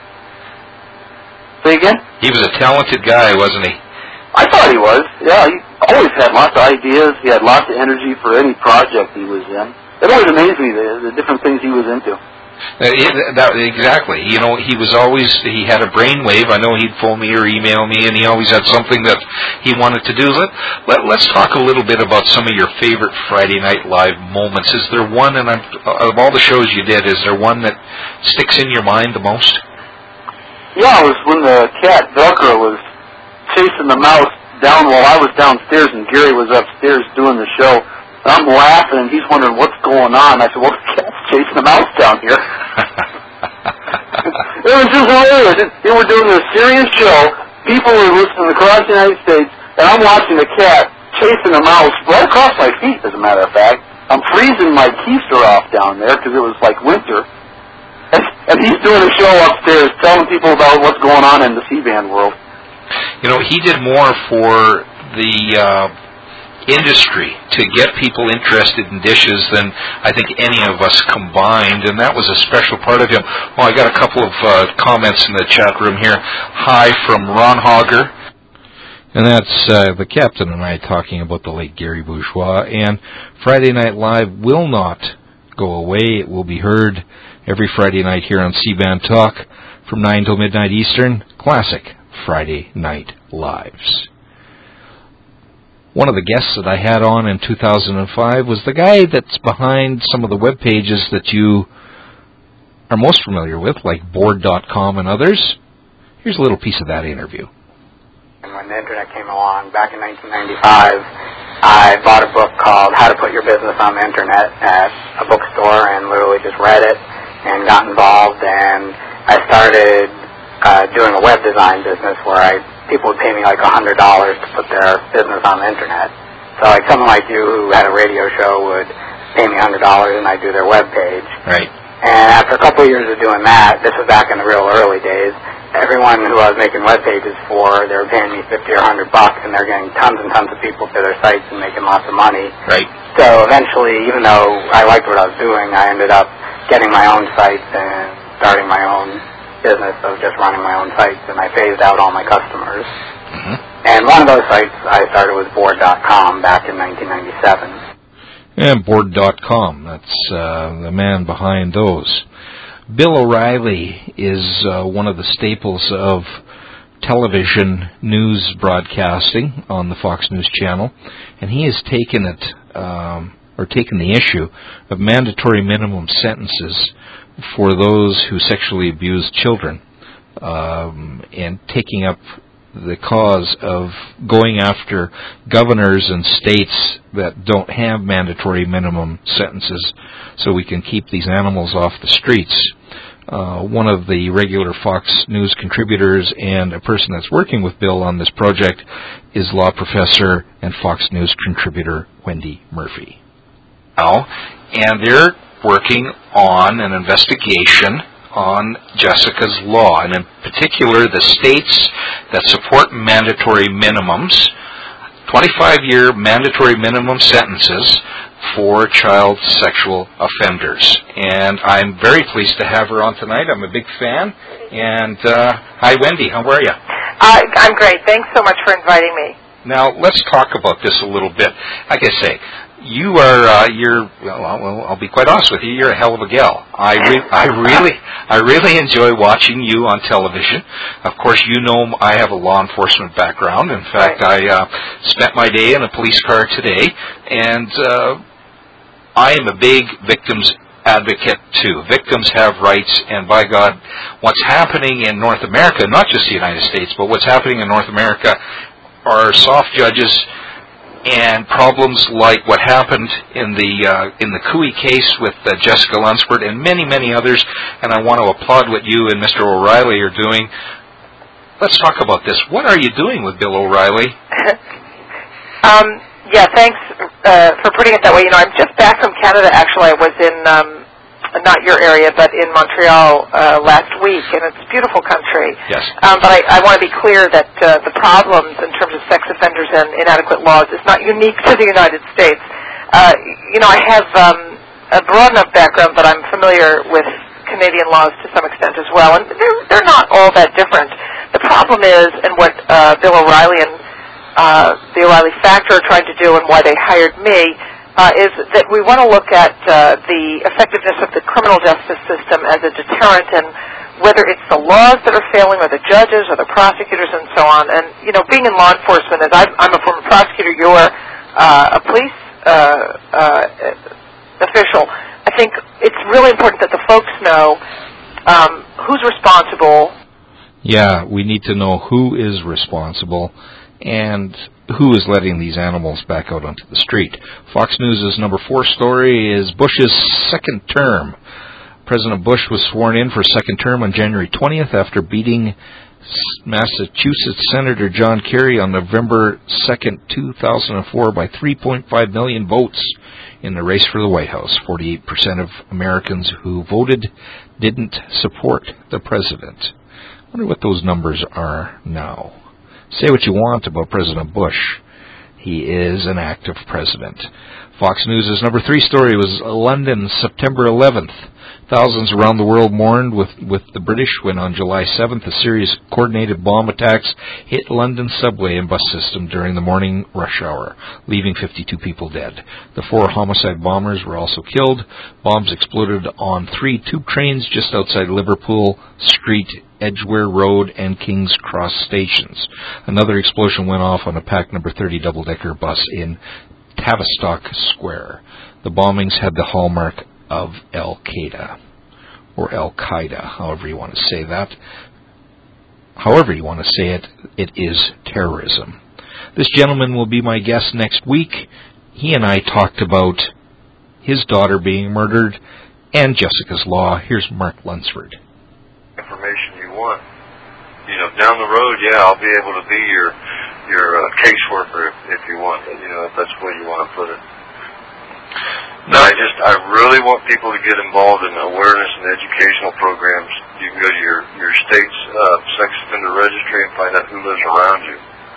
Say again? He was a talented guy, wasn't he? I thought he was. Yeah, he always had lots of ideas. He had lots of energy for any project he was in. It always amazed me, the, the different things he was into. Uh, it, that, exactly. You know, he was always, he had a brainwave. I know he'd phone me or email me, and he always had something that he wanted to do. Let, let, let's talk a little bit about some of your favorite Friday Night Live moments. Is there one, and I'm, of all the shows you did, is there one that sticks in your mind the most? Yeah, it was when the cat, Velcro, was chasing the mouse down while I was downstairs and Gary was upstairs doing the show. I'm laughing, and he's wondering what's going on. I said, well, the cat's chasing the mouse down here. It was just hilarious. They were doing a serious show. People were listening across the United States, and I'm watching the cat chasing the mouse right across my feet, as a matter of fact. I'm freezing my keister off down there because it was like winter. And, and he's doing a show upstairs telling people about what's going on in the C-band world. You know, he did more for the uh, industry to get people interested in dishes than I think any of us combined, and that was a special part of him. Well, I got a couple of uh, comments in the chat room here. Hi from Ron Hogger. And that's uh, the captain and I talking about the late Gary Bourgeois. And Friday Night Live will not go away. It will be heard every Friday night here on C-Band Talk from nine till midnight Eastern. Classic Friday Night Lives. One of the guests that I had on in two thousand five was the guy that's behind some of the web pages that you are most familiar with, like board dot com and others. Here's a little piece of that interview. When the internet came along back in nineteen ninety-five, I bought a book called How to Put Your Business on the Internet at a bookstore and literally just read it and got involved, and I started uh, doing a web design business where I people would pay me like one hundred dollars to put their business on the internet. So like someone like you who had a radio show would pay me one hundred dollars and I'd do their web page. Right. And after a couple of years of doing that, this was back in the real early days, everyone who I was making web pages for, they were paying me fifty or one hundred bucks, and they're getting tons and tons of people to their sites and making lots of money. Right. So eventually, even though I liked what I was doing, I ended up getting my own sites and starting my own business of just running my own sites, and I phased out all my customers. Mm-hmm. And one of those sites I started was board dot com back in nineteen ninety-seven. And board dot com, that's uh, the man behind those. Bill O'Reilly is uh, one of the staples of television news broadcasting on the Fox News Channel, and he has taken it, um, or taken the issue of mandatory minimum sentences for those who sexually abuse children, um, and taking up the cause of going after governors and states that don't have mandatory minimum sentences so we can keep these animals off the streets. Uh, one of the regular Fox News contributors and a person that's working with Bill on this project is law professor and Fox News contributor Wendy Murphy. Now, and they're working on an investigation on Jessica's Law, and in particular the states that support mandatory minimums, twenty-five year mandatory minimum sentences for child sexual offenders. And I'm very pleased to have her on tonight. I'm a big fan. And uh, hi, Wendy. How are you? Uh, I'm great. Thanks so much for inviting me. Now, let's talk about this a little bit. Like I say, you are, uh, you're, well, well, I'll be quite honest with you, you're a hell of a gal. I, re- I really, I really enjoy watching you on television. Of course, you know I have a law enforcement background. In fact, right. I uh, spent my day in a police car today, and uh, I am a big victims advocate too. Victims have rights, and by God, what's happening in North America, not just the United States, but what's happening in North America are soft judges and problems like what happened in the uh, in the Cooey case with uh, Jessica Lunsford and many, many others. And I want to applaud what you and Mister O'Reilly are doing. Let's talk about this. What are you doing with Bill O'Reilly? um, yeah, thanks uh, for putting it that way. You know, I'm just back from Canada. Actually, I was in um, not your area, but in Montreal uh, last week, and it's a beautiful country. Yes. Um, but I, I want to be clear that uh, the problems in terms of sex offenders and inadequate laws is not unique to the United States. Uh, you know, I have um, a broad enough background that I'm familiar with Canadian laws to some extent as well, and they're, they're not all that different. The problem is, and what uh, Bill O'Reilly and uh, the O'Reilly Factor are trying to do and why they hired me, Uh, is that we want to look at uh, the effectiveness of the criminal justice system as a deterrent, and whether it's the laws that are failing or the judges or the prosecutors and so on. And, you know, being in law enforcement, as I'm, I'm a former prosecutor, you're uh, a police uh, uh, official, I think it's really important that the folks know um, who's responsible. Yeah, we need to know who is responsible and who is letting these animals back out onto the street. Fox News' number four story is Bush's second term. President Bush was sworn in for a second term on January twentieth after beating Massachusetts Senator John Kerry on November second, two thousand four by three point five million votes in the race for the White House. forty-eight percent of Americans who voted didn't support the president. I wonder what those numbers are now. Say what you want about President Bush. He is an active president. Fox News' number three story was London, September eleventh. Thousands around the world mourned with, with the British when on July seventh a series of coordinated bomb attacks hit London subway and bus system during the morning rush hour, leaving fifty-two people dead. The four homicide bombers were also killed. Bombs exploded on three tube trains just outside Liverpool Street, Edgware Road, and King's Cross stations. Another explosion went off on a packed number thirty double-decker bus in Tavistock Square. The bombings had the hallmark of Al-Qaeda, or Al-Qaeda, however you want to say that. However you want to say it, it is terrorism. This gentleman will be my guest next week. He and I talked about his daughter being murdered and Jessica's Law. Here's Mark Lunsford. Information you want. You know, down the road, yeah, I'll be able to be your your uh, caseworker if, if you want. You know, if that's the way you want to put it. No, I just, I really want people to get involved in awareness and educational programs. You can go to your, your state's uh, sex offender registry and find out who lives around you.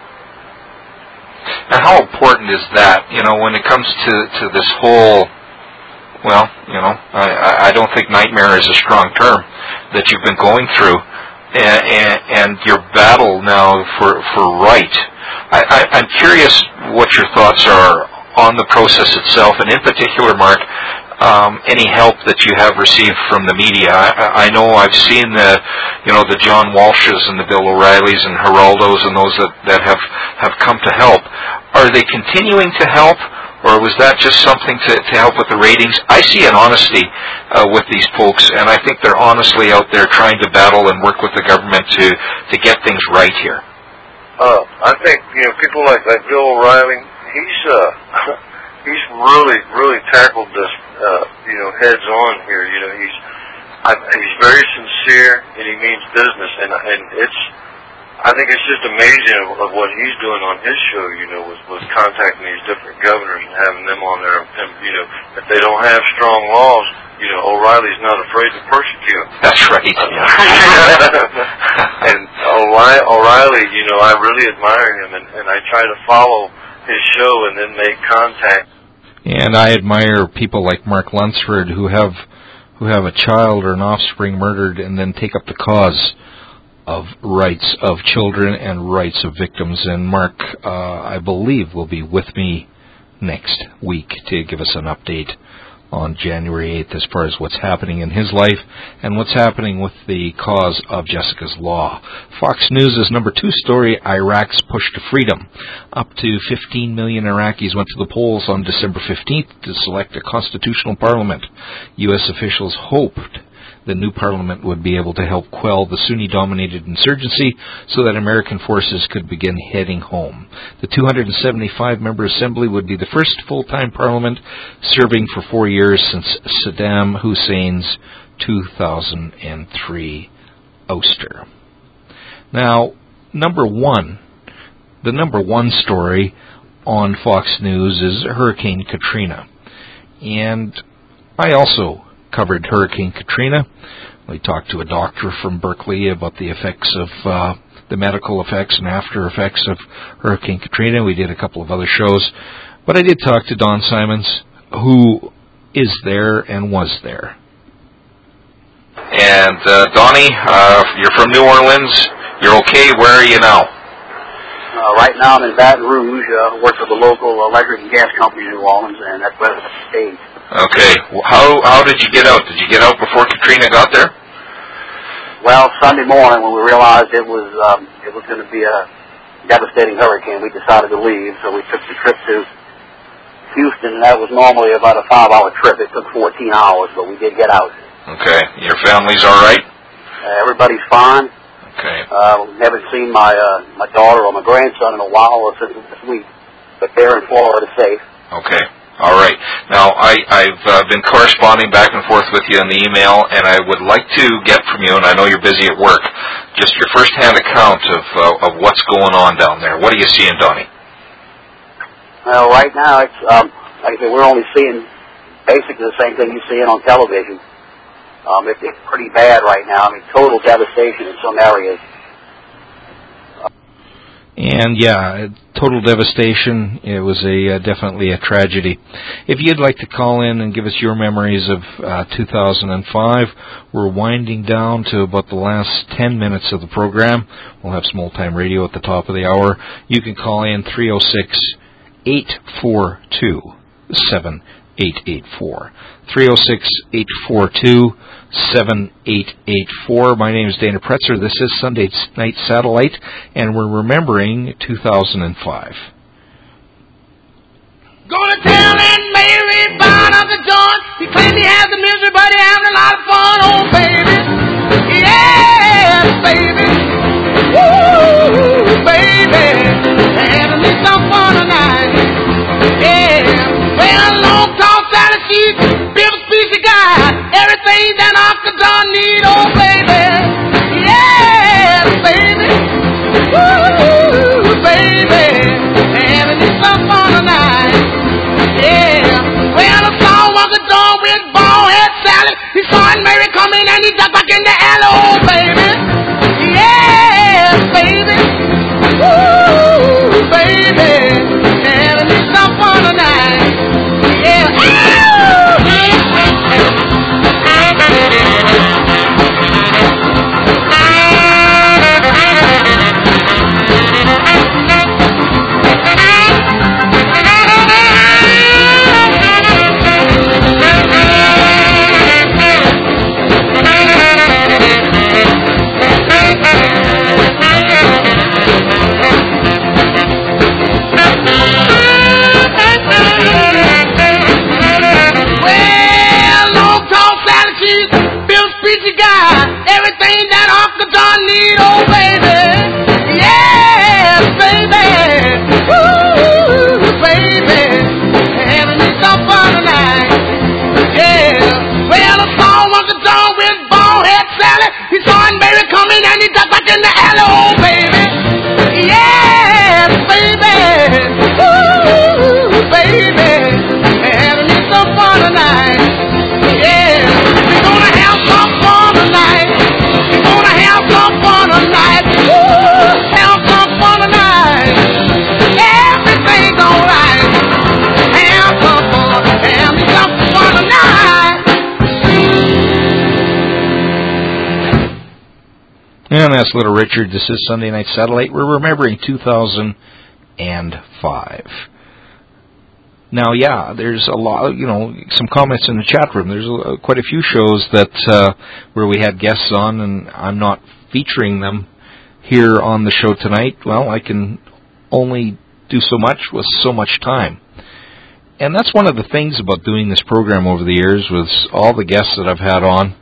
Now, how important is that, you know, when it comes to, to this whole, well, you know, I, I don't think nightmare is a strong term that you've been going through, and, and, and your battle now for, for right. I, I, I'm curious what your thoughts are on the process itself, and in particular, Mark, um, any help that you have received from the media. I, I know I've seen the, you know, the John Walshes and the Bill O'Reillys and Geraldos and those that, that have, have come to help. Are they continuing to help, or was that just something to, to help with the ratings? I see an honesty uh, with these folks, and I think they're honestly out there trying to battle and work with the government to, to get things right here. Uh, I think, you know, people like, like Bill O'Reilly, he's uh, he's really, really tackled this, uh, you know, heads on here. You know, he's I, he's very sincere and he means business, and and it's I think it's just amazing of, of what he's doing on his show. You know, with with contacting these different governors and having them on there. And you know, if they don't have strong laws, you know, O'Reilly's not afraid to persecute. That's right. Yeah. And O'Reilly, O'Reilly, you know, I really admire him, and, and I try to follow his show and then make contact. And I admire people like Mark Lunsford who have who have a child or an offspring murdered and then take up the cause of rights of children and rights of victims. And Mark, uh, I believe, will be with me next week to give us an update on January eighth as far as what's happening in his life and what's happening with the cause of Jessica's Law. Fox News' number two story, Iraq's push to freedom. Up to fifteen million Iraqis went to the polls on December fifteenth to select a constitutional parliament. U S officials hoped the new parliament would be able to help quell the Sunni-dominated insurgency so that American forces could begin heading home. The two hundred seventy-five member assembly would be the first full-time parliament serving for four years since Saddam Hussein's two thousand three ouster. Now, number one, the number one story on Fox News is Hurricane Katrina. And I also covered Hurricane Katrina. We talked to a doctor from Berkeley about the effects of uh, the medical effects and after effects of Hurricane Katrina. We did a couple of other shows. But I did talk to Don Simons, who is there and was there. And uh, Donnie, uh, you're from New Orleans. You're okay. Where are you now? Uh, right now I'm in Baton Rouge. I uh, work for the local electric and gas company in New Orleans, and that's where I stayed. Okay. How how did you get out? Did you get out before Katrina got there? Well, Sunday morning when we realized it was um, it was going to be a devastating hurricane, we decided to leave. So we took the trip to Houston, and that was normally about a five-hour trip. It took fourteen hours, but we did get out. Okay. Your family's all right? Uh, everybody's fine. Okay. Uh, haven't seen my uh, my daughter or my grandson in a while or since this week, but they're in Florida safe. Okay. All right. Now, I, I've uh, been corresponding back and forth with you on the email, and I would like to get from you, and I know you're busy at work, just your first-hand account of uh, of what's going on down there. What are you seeing, Donnie? Well, right now, it's um, like I said, we're only seeing basically the same thing you're seeing on television. Um, it, it's pretty bad right now. I mean, total devastation in some areas. And yeah, total devastation. It was a uh, definitely a tragedy. If you'd like to call in and give us your memories of uh, two thousand five, we're winding down to about the last ten minutes of the program. We'll have some old-time radio at the top of the hour. You can call in three oh six, eight four two, seven eight eight four. three oh six, eight four two, seven eight eight four. My name is Dana Pretzer. This is Sunday Night Satellite, and we're remembering two thousand five. Go to town and Mary buying up the joint. He claims he has the misery, but he having a lot of fun. Oh, baby. Yes, baby. Woo, baby. Having me some fun tonight. Yeah. Well, long tall salad sheet, big species guy. Everything that Uncle John need. Oh, baby. Yes, baby. Woo, baby. Having me some fun tonight. Yeah, well, I saw Uncle John with bald-head salad. He saw Aunt Mary coming and he ducked back in the alley. Oh, baby. Yeah, baby. Woo, baby. Having me some fun tonight. Yeah. Everything that Uncle John need, oh baby, yes, baby, woo, baby, having me some fun tonight, yeah. Well, I saw Uncle John with bald-head salad. He saw Aunt Mary coming and he ducked back in the alley, oh baby, yes, baby, woo, baby, having me some fun tonight, yeah. We're gonna have some fun tonight. Have some fun tonight. Woo, have some fun tonight. Everything's alright. Have some fun. And that's Little Richard. This is Sunday Night Satellite. We're remembering two thousand five. Now, yeah, there's a lot, you know, some comments in the chat room. There's a, quite a few shows that uh, where we had guests on, and I'm not featuring them here on the show tonight. Well, I can only do so much with so much time. And that's one of the things about doing this program over the years with all the guests that I've had on,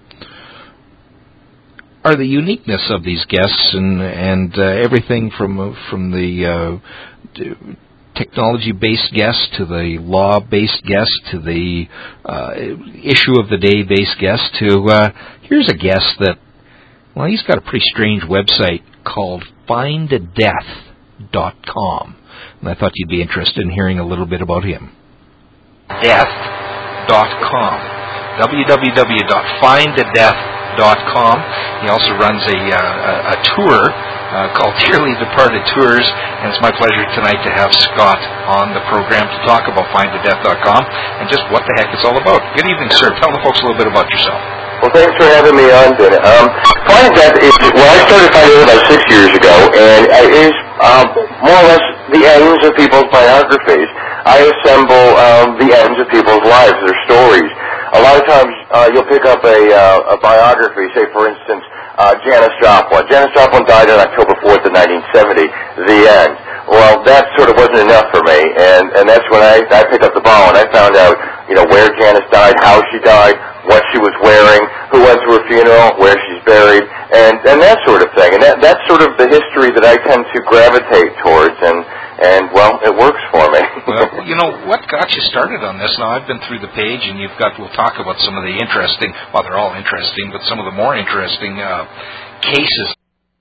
are the uniqueness of these guests, and and uh, everything from from the uh, technology-based guest to the law-based guest to the uh, issue of the day-based guest to uh, here's a guest that, well, he's got a pretty strange website called find a death dot com, and I thought you'd be interested in hearing a little bit about him. death dot com, w w w dot find a death dot com. He also runs a, uh, a, a tour uh, called Dearly Departed Tours, and it's my pleasure tonight to have Scott on the program to talk about find a death dot com and just what the heck it's all about. Good evening, sir. Tell the folks a little bit about yourself. Well, thanks for having me on, Dana. Um, Find a Death is, well, I started Find a Death about six years ago, and it is um, more or less the ends of people's biographies. I assemble um, the ends of people's lives, their stories. A lot of times uh, you'll pick up a, uh, a biography, say, for instance, uh, Janis Joplin. Janis Joplin died on October fourth of nineteen seventy, the end. Well, that sort of wasn't enough for me, and, and that's when I, I picked up the ball, and I found out, you know, where Janis died, how she died, what she was wearing, who went to her funeral, where she's buried, and, and that sort of thing. And that, that's sort of the history that I tend to gravitate towards, and, and well, it works for me. Well, you know, what got you started on this? Now, I've been through the page, and you've got, we'll talk about some of the interesting, well, they're all interesting, but some of the more interesting uh, cases.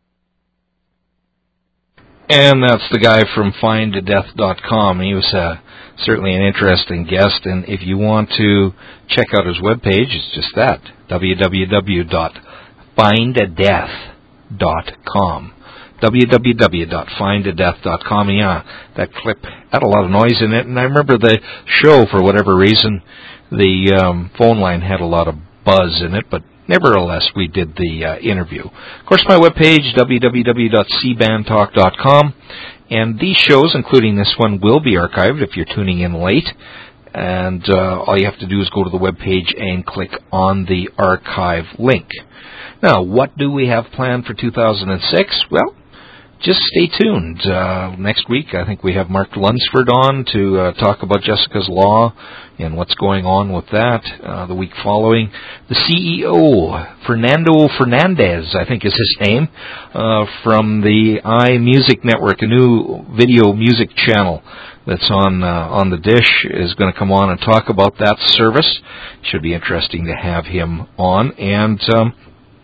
And that's the guy from find a death dot com. He was uh, certainly an interesting guest, and if you want to check out his webpage, it's just that, w w w dot find a death dot com. w w w dot find a death dot com. Yeah, that clip had a lot of noise in it, and I remember the show, for whatever reason, the um, phone line had a lot of buzz in it, but nevertheless, we did the uh, interview. Of course, my webpage, w w w dot c ban talk dot com, and these shows, including this one, will be archived if you're tuning in late, and uh, all you have to do is go to the webpage and click on the archive link. Now, what do we have planned for two thousand six? Well, just stay tuned. Uh, next week, I think we have Mark Lunsford on to uh, talk about Jessica's Law and what's going on with that. Uh, the week following, the C E O, Fernando Fernandez, I think is his name, uh, from the iMusic Network, a new video music channel that's on uh, on the dish, is going to come on and talk about that service. Should be interesting to have him on. And Um,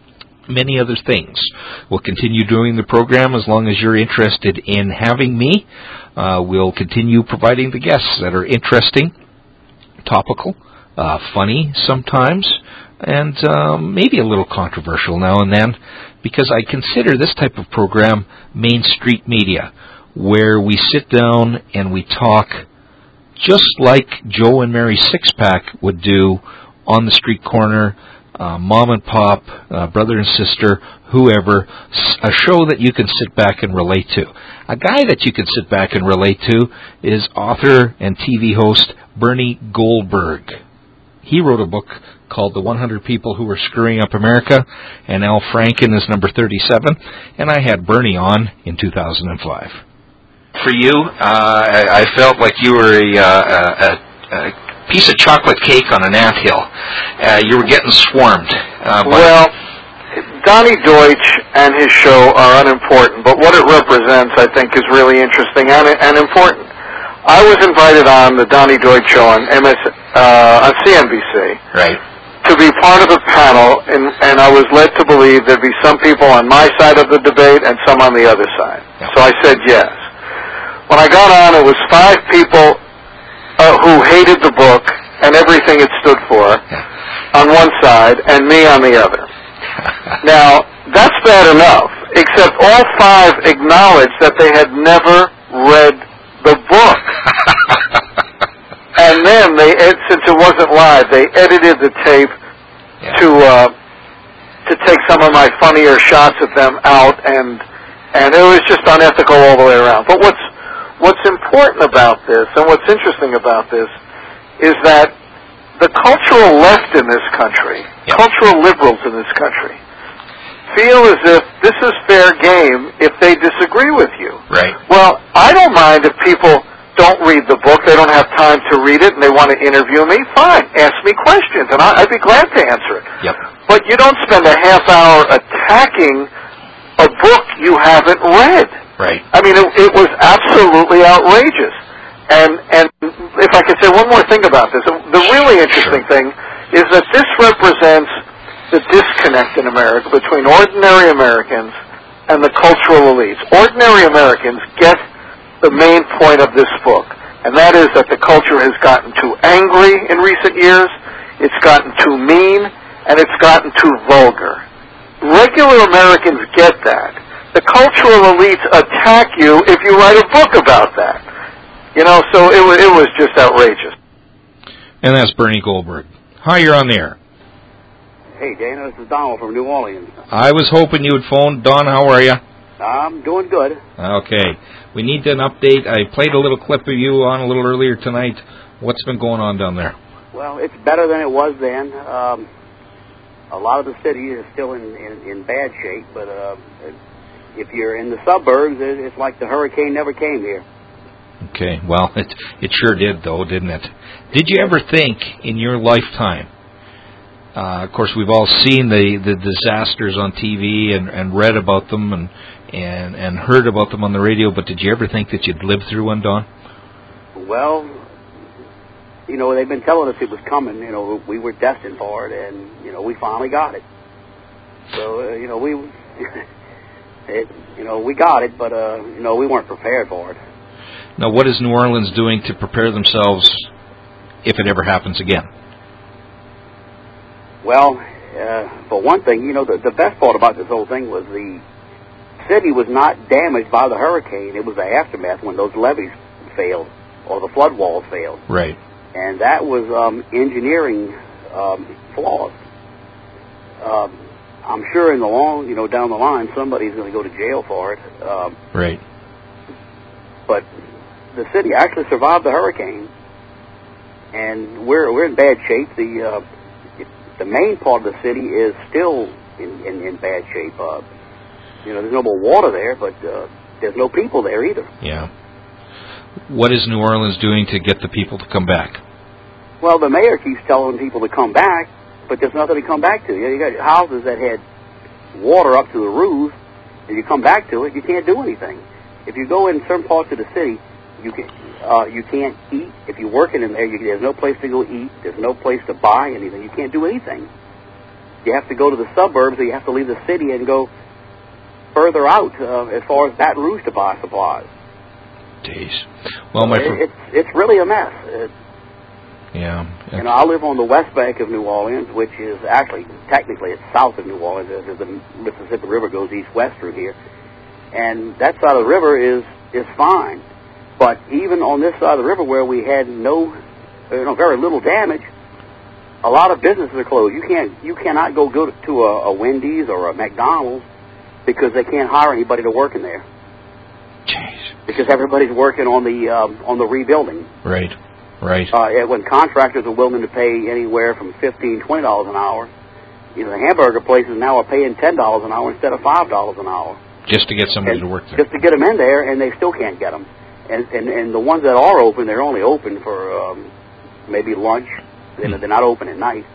many other things. We'll continue doing the program as long as you're interested in having me. Uh, we'll continue providing the guests that are interesting, topical, uh, funny sometimes, and um, maybe a little controversial now and then, because I consider this type of program Main Street Media, where we sit down and we talk just like Joe and Mary Sixpack would do on the street corner, Uh, mom and pop, uh, brother and sister, whoever, a show that you can sit back and relate to. A guy that you can sit back and relate to is author and T V host Bernie Goldberg. He wrote a book called The one hundred People Who Were Screwing Up America, and Al Franken is number thirty-seven, and I had Bernie on in two thousand five. For you, uh, I, I felt like you were a, uh, a, a piece of chocolate cake on an anthill. Uh, you were getting swarmed. Uh, by well, Donnie Deutsch and his show are unimportant, but what it represents, I think, is really interesting and, and important. I was invited on the Donnie Deutsch show on M S uh, on C N B C. Right. To be part of the panel, and, and I was led to believe there'd be some people on my side of the debate and some on the other side. Yeah. So I said yes. When I got on, it was five people Uh, who hated the book and everything it stood for on one side, and me on the other. Now, that's bad enough, except all five acknowledged that they had never read the book. And then, they, since it wasn't live, they edited the tape yeah. to uh, to take some of my funnier shots of them out, and and it was just unethical all the way around. But what's what's important about this, and what's interesting about this, is that the cultural left in this country, yep. cultural liberals in this country, feel as if this is fair game if they disagree with you. Right. Well, I don't mind if people don't read the book, they don't have time to read it, and they want to interview me. Fine, ask me questions, and I, I'd be glad to answer it. Yep. But you don't spend a half hour attacking a book you haven't read. Right. I mean, it, it was absolutely outrageous. And and if I could say one more thing about this, the really interesting sure. thing is that this represents the disconnect in America between ordinary Americans and the cultural elites. Ordinary Americans get the main point of this book, and that is that the culture has gotten too angry in recent years, it's gotten too mean, and it's gotten too vulgar. Regular Americans get that. The cultural elites attack you if you write a book about that. You know, so it was, it was just outrageous. And that's Bernie Goldberg. Hi, you're on the air. Hey, Dana, this is Donald from New Orleans. I was hoping you would phone. Don, how are you? I'm doing good. Okay. We need an update. I played a little clip of you on a little earlier tonight. What's been going on down there? Well, it's better than it was then. Um, a lot of the city is still in, in, in bad shape, but uh, if you're in the suburbs, it's like the hurricane never came here. Okay, well, it it sure did, though, didn't it? Did you ever think in your lifetime, uh, of course, we've all seen the, the disasters on T V and, and read about them and, and, and heard about them on the radio, but did you ever think that you'd live through one, Don? Well, you know, they've been telling us it was coming. You know, we were destined for it, and, you know, we finally got it. So, uh, you know, we, it, you know, we got it, but, uh, you know, we weren't prepared for it. Now, what is New Orleans doing to prepare themselves if it ever happens again? Well, uh, for one thing, you know, the, the best part about this whole thing was the city was not damaged by the hurricane. It was the aftermath when those levees failed or the flood walls failed. Right. And that was um, engineering um, flaws. Um, I'm sure in the long, you know, down the line, somebody's going to go to jail for it. Um, right. But the city actually survived the hurricane, and we're we're in bad shape. The uh, the main part of the city is still in, in, in bad shape. Uh, you know, there's no more water there, but uh, there's no people there either. Yeah. What is New Orleans doing to get the people to come back? Well, the mayor keeps telling people to come back, but there's nothing to come back to. You know, you got houses that had water up to the roof, and you come back to it, you can't do anything. If you go in certain parts of the city, you can uh, you can't eat. If you're working in there, you, there's no place to go eat. There's no place to buy anything. You can't do anything. You have to go to the suburbs, or you have to leave the city and go further out uh, as far as Baton Rouge to buy supplies. Jeez. Well, my fr- it's it's really a mess. It, yeah. You know, I live on the west bank of New Orleans, which is actually technically it's south of New Orleans. As the Mississippi River goes east-west through here, and that side of the river is is fine. But even on this side of the river, where we had no, you know, very little damage, a lot of businesses are closed. You can't, you cannot go go to a, a Wendy's or a McDonald's because they can't hire anybody to work in there. Jeez. Because everybody's working on the um, on the rebuilding. Right. Right. Uh, when contractors are willing to pay anywhere from fifteen, twenty dollars an hour, you know, the hamburger places now are paying ten dollars an hour instead of five dollars an hour. Just to get somebody and to work there. Just to get them in there, and they still can't get them. And, and, and the ones that are open, they're only open for um, maybe lunch. They're, they're not open at night.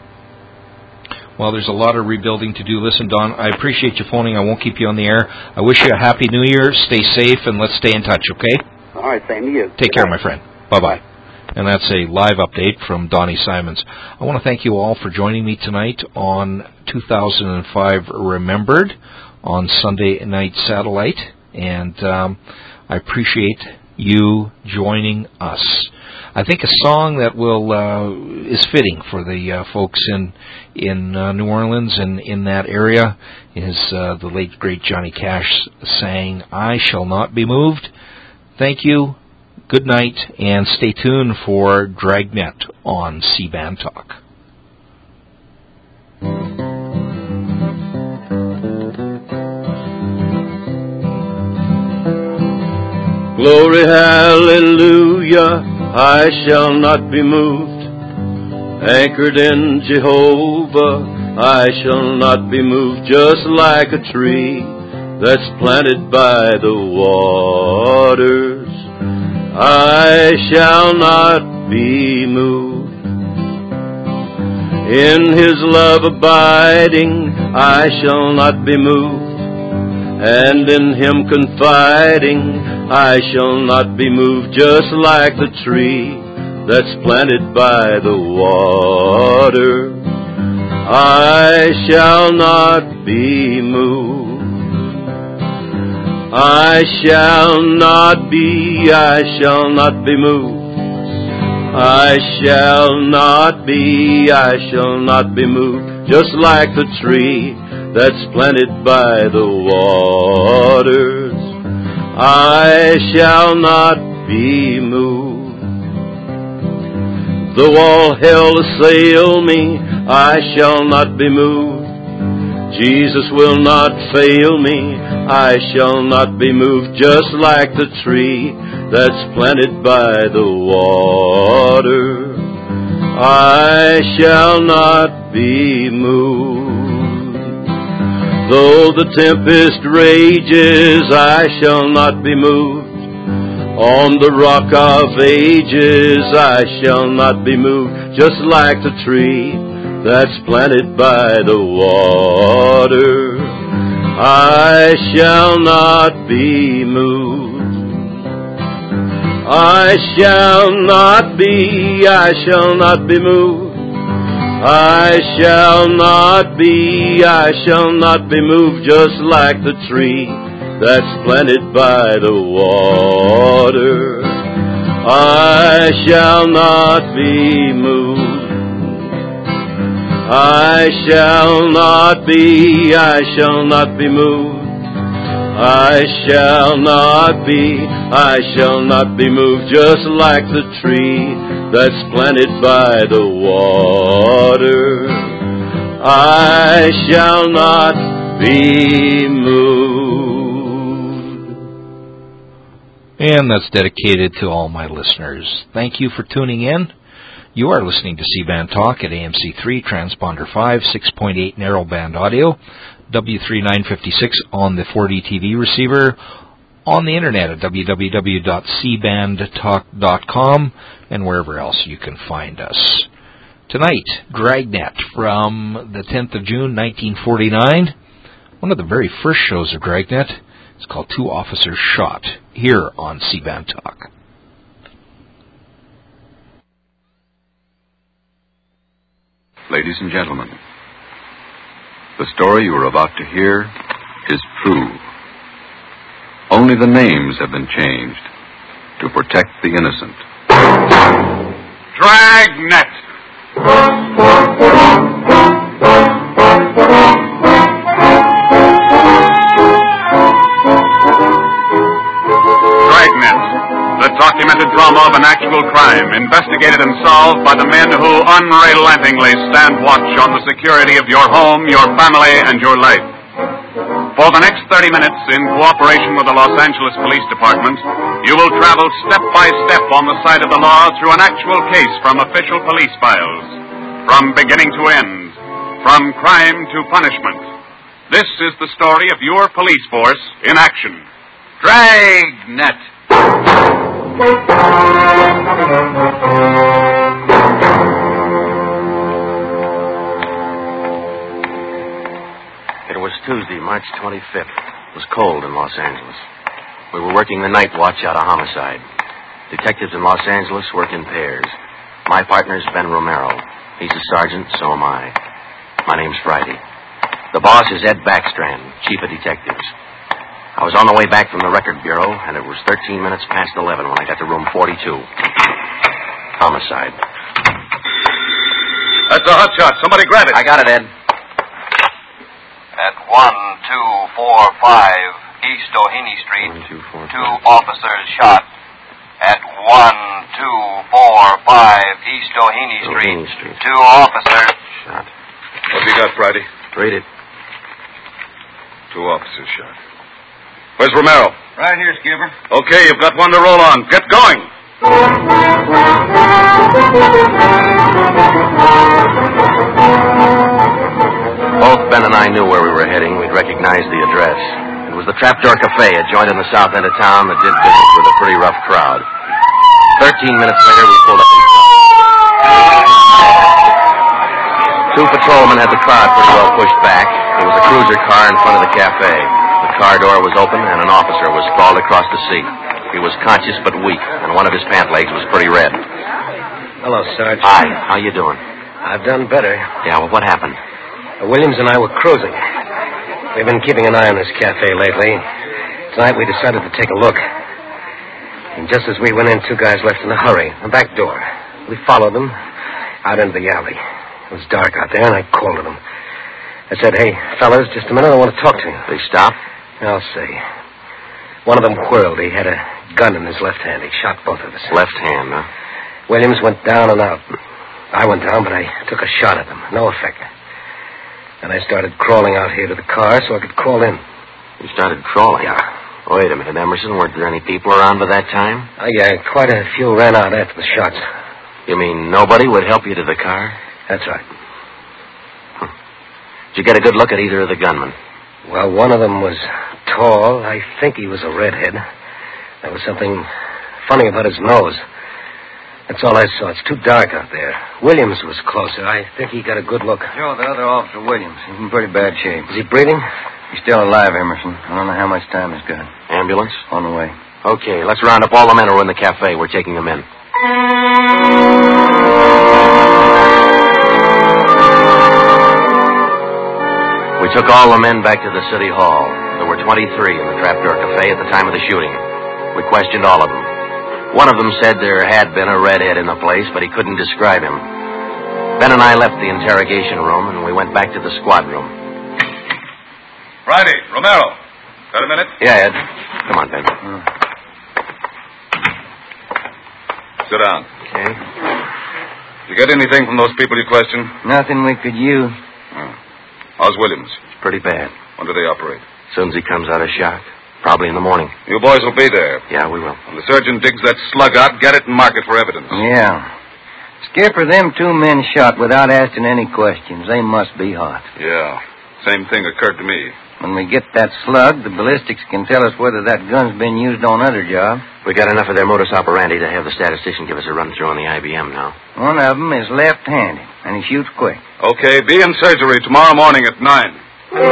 Well, there's a lot of rebuilding to do. Listen, Don, I appreciate you phoning. I won't keep you on the air. I wish you a happy New Year. Stay safe, and let's stay in touch, okay? All right, same to you. Take care, my friend. Bye-bye. And that's a live update from Donnie Simons. I want to thank you all for joining me tonight on two thousand five Remembered on Sunday Night Satellite. And um, I appreciate you joining us. I think a song that will uh, is fitting for the uh, folks in in uh, New Orleans and in that area is uh, the late great Johnny Cash sang "I Shall Not Be Moved." Thank you, good night, and stay tuned for Dragnet on C-Band Talk. Glory, hallelujah, I shall not be moved. Anchored in Jehovah, I shall not be moved. Just like a tree that's planted by the waters, I shall not be moved. In His love abiding, I shall not be moved. And in Him confiding, I shall not be moved. Just like the tree that's planted by the water, I shall not be moved. I shall not be, I shall not be moved. I shall not be, I shall not be moved. Just like the tree that's planted by the waters, I shall not be moved. Though all hell assail me, I shall not be moved. Jesus will not fail me, I shall not be moved. Just like the tree that's planted by the water, I shall not be moved. Though the tempest rages, I shall not be moved. On the rock of ages, I shall not be moved. Just like the tree that's planted by the water, I shall not be moved. I shall not be, I shall not be moved. I shall not be, I shall not be moved. Just like the tree that's planted by the water, I shall not be moved. I shall not be, I shall not be moved. I shall not be, I shall not be moved. Just like the tree that's planted by the water, I shall not be moved. And that's dedicated to all my listeners. Thank you for tuning in. You are listening to C-Band Talk at A M C three, Transponder five, six point eight narrowband audio, W three nine fifty-six on the four D T V receiver, on the internet at w w w dot c band talk dot com, and wherever else you can find us. Tonight, Dragnet from the tenth of June, nineteen forty-nine. One of the very first shows of Dragnet. It's called Two Officers Shot, here on C-Band Talk. Ladies and gentlemen, the story you are about to hear is true. Only the names have been changed to protect the innocent. Dragnet! Dragnet, the documented drama of an actual crime, investigated and solved by the men who unrelentingly stand watch on the security of your home, your family, and your life. For the next thirty minutes, in cooperation with the Los Angeles Police Department, you will travel step by step on the side of the law through an actual case from official police files. From beginning to end, from crime to punishment. This is the story of your police force in action. Dragnet! It was Tuesday, March twenty-fifth. It was cold in Los Angeles. We were working the night watch out of homicide. Detectives in Los Angeles work in pairs. My partner's Ben Romero. He's a sergeant, so am I. My name's Friday. The boss is Ed Backstrand, chief of detectives. I was on the way back from the record bureau, and it was thirteen minutes past eleven when I got to room forty-two. Homicide. That's a hot shot. Somebody grab it. I got it, Ed. At one two four five East Doheny Street, One, two, four, two officers shot. At one two four five East Doheny Street, Doheny Street. two officers shot. What have you got, Friday? Read it. Two officers shot. Where's Romero? Right here, Skipper. Okay, you've got one to roll on. Get going. Both Ben and I knew where we were heading. We'd recognized the address. It was the Trapdoor Cafe, a joint in the south end of town that did business with a pretty rough crowd. Thirteen minutes later, we pulled up in front. Two patrolmen had the car pretty well pushed back. There was a cruiser car in front of the cafe. The car door was open, and an officer was sprawled across the seat. He was conscious but weak, and one of his pant legs was pretty red. Hello, Sarge. Hi, how you doing? I've done better. Yeah, well, what happened? Uh, Williams and I were cruising. We've been keeping an eye on this cafe lately. Tonight we decided to take a look. And just as we went in, two guys left in a hurry. The back door. We followed them out into the alley. It was dark out there, and I called to them. I said, hey, fellas, just a minute, I want to talk to you. They stopped? I'll say. One of them whirled. He had a gun in his left hand. He shot both of us. Left hand, huh? Williams went down and out. I went down, but I took a shot at them. No effect. Then I started crawling out here to the car so I could crawl in. You started crawling? Yeah. Wait a minute, Emerson. Weren't there any people around by that time? Uh, yeah, quite a few ran out after the shots. You mean nobody would help you to the car? That's right. Hm. Did you get a good look at either of the gunmen? Well, one of them was tall. I think he was a redhead. There was something funny about his nose. That's all I saw. It's too dark out there. Williams was closer. I think he got a good look. Joe, the other officer, Williams. He's in pretty bad shape. Is he breathing? He's still alive, Emerson. I don't know how much time he's got. Ambulance? On the way. Okay, let's round up all the men who are in the cafe. We're taking them in. We took all the men back to the city hall. There were twenty-three in the Trapdoor Cafe at the time of the shooting. We questioned all of them. One of them said there had been a redhead in the place, but he couldn't describe him. Ben and I left the interrogation room, and we went back to the squad room. Friday, Romero. Got a minute? Yeah, Ed. Come on, Ben. Mm. Sit down. Okay. Did you get anything from those people you questioned? Nothing we could use. Oh. How's Williams? It's pretty bad. When do they operate? As soon as he comes out of shock. Probably in the morning. You boys will be there. Yeah, we will. When the surgeon digs that slug out, get it and mark it for evidence. Yeah. Skipper, them two men shot without asking any questions. They must be hot. Yeah. Same thing occurred to me. When we get that slug, the ballistics can tell us whether that gun's been used on other jobs. We got enough of their modus operandi to have the statistician give us a run-through on the I B M now. One of them is left-handed, and he shoots quick. Okay, be in surgery tomorrow morning at nine.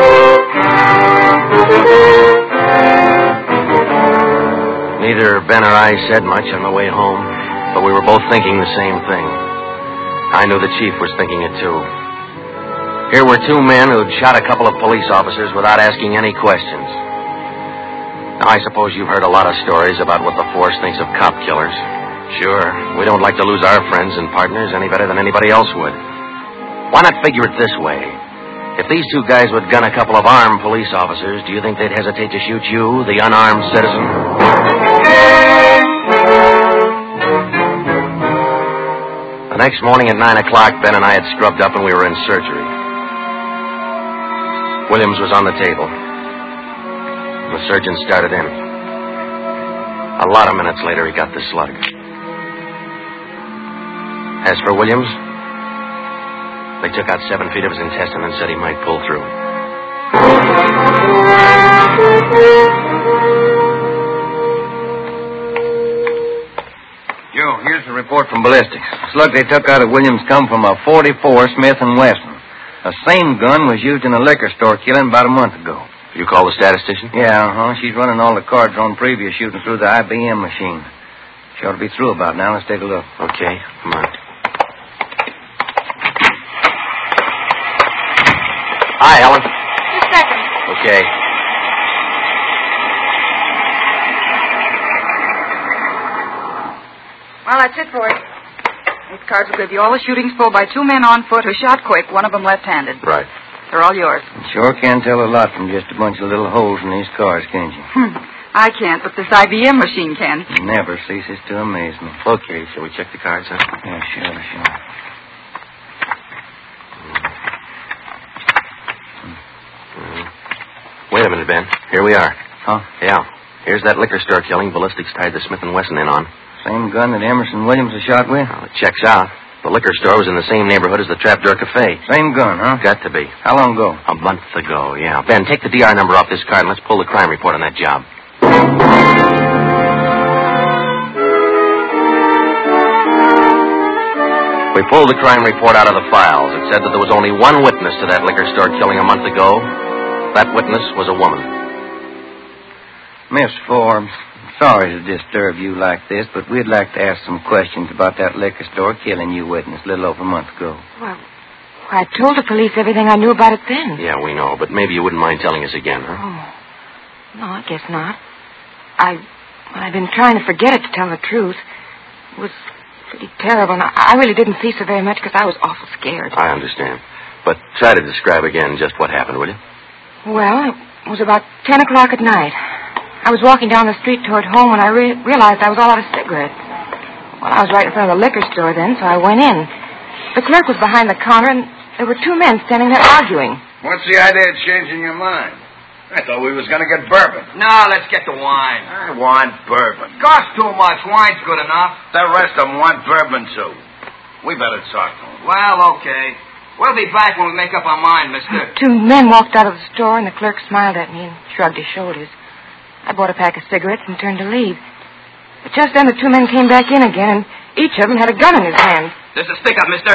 Neither Ben or I said much on the way home, but we were both thinking the same thing. I knew the chief was thinking it too. Here were two men who'd shot a couple of police officers without asking any questions. Now, I suppose you've heard a lot of stories about what the force thinks of cop killers. Sure, we don't like to lose our friends and partners any better than anybody else would. Why not figure it this way? If these two guys would gun a couple of armed police officers, do you think they'd hesitate to shoot you, the unarmed citizen? The next morning at nine o'clock, Ben and I had scrubbed up and we were in surgery. Williams was on the table. The surgeon started in. A lot of minutes later, he got the slug. As for Williams, they took out seven feet of his intestine and said he might pull through. Joe, here's the report from ballistics. The slug they took out of Williams come from a forty-four Smith and Wesson. The same gun was used in a liquor store killing about a month ago. You call the statistician? Yeah, uh-huh. She's running all the cards on previous shooting through the I B M machine. She ought to be through about now. Let's take a look. Okay, come on. Hi, Ellen. Just a second. Okay. Well, that's it for it. These cards will give you all the shootings pulled by two men on foot who shot quick, one of them left-handed. Right. They're all yours. Sure can tell a lot from just a bunch of little holes in these cards, can't you? Hmm. I can't, but this I B M machine can. Never ceases to amaze me. Okay, shall we check the cards, huh? Yeah, sure, sure. Wait a minute, Ben. Here we are. Huh? Yeah. Here's that liquor store killing ballistics tied the Smith and Wesson in on. Same gun that Emerson Williams was shot with? Well, it checks out. The liquor store was in the same neighborhood as the Trapdoor Cafe. Same gun, huh? Got to be. How long ago? A month ago, yeah. Ben, take the D R number off this card and let's pull the crime report on that job. We pulled the crime report out of the files. It said that there was only one witness to that liquor store killing a month ago. That witness was a woman. Miss Forbes, sorry to disturb you like this, but we'd like to ask some questions about that liquor store killing you witnessed a little over a month ago. Well, I told the police everything I knew about it then. Yeah, we know, but maybe you wouldn't mind telling us again, huh? Oh, no, I guess not. I, well, I've been trying to forget it, to tell the truth. It was pretty terrible, and I, I really didn't see so very much because I was awful scared. I understand. But try to describe again just what happened, will you? Well, it was about ten o'clock at night. I was walking down the street toward home when I re- realized I was all out of cigarettes. Well, I was right in front of the liquor store then, so I went in. The clerk was behind the counter, and there were two men standing there arguing. What's the idea of changing your mind? I thought we was going to get bourbon. No, let's get the wine. I want bourbon. Costs too much. Wine's good enough. The rest of them want bourbon, too. We better talk to them. Well, okay. We'll be back when we make up our mind, mister. Two men walked out of the store, and the clerk smiled at me and shrugged his shoulders. I bought a pack of cigarettes and turned to leave. But just then the two men came back in again, and each of them had a gun in his hand. There's a stick up, mister.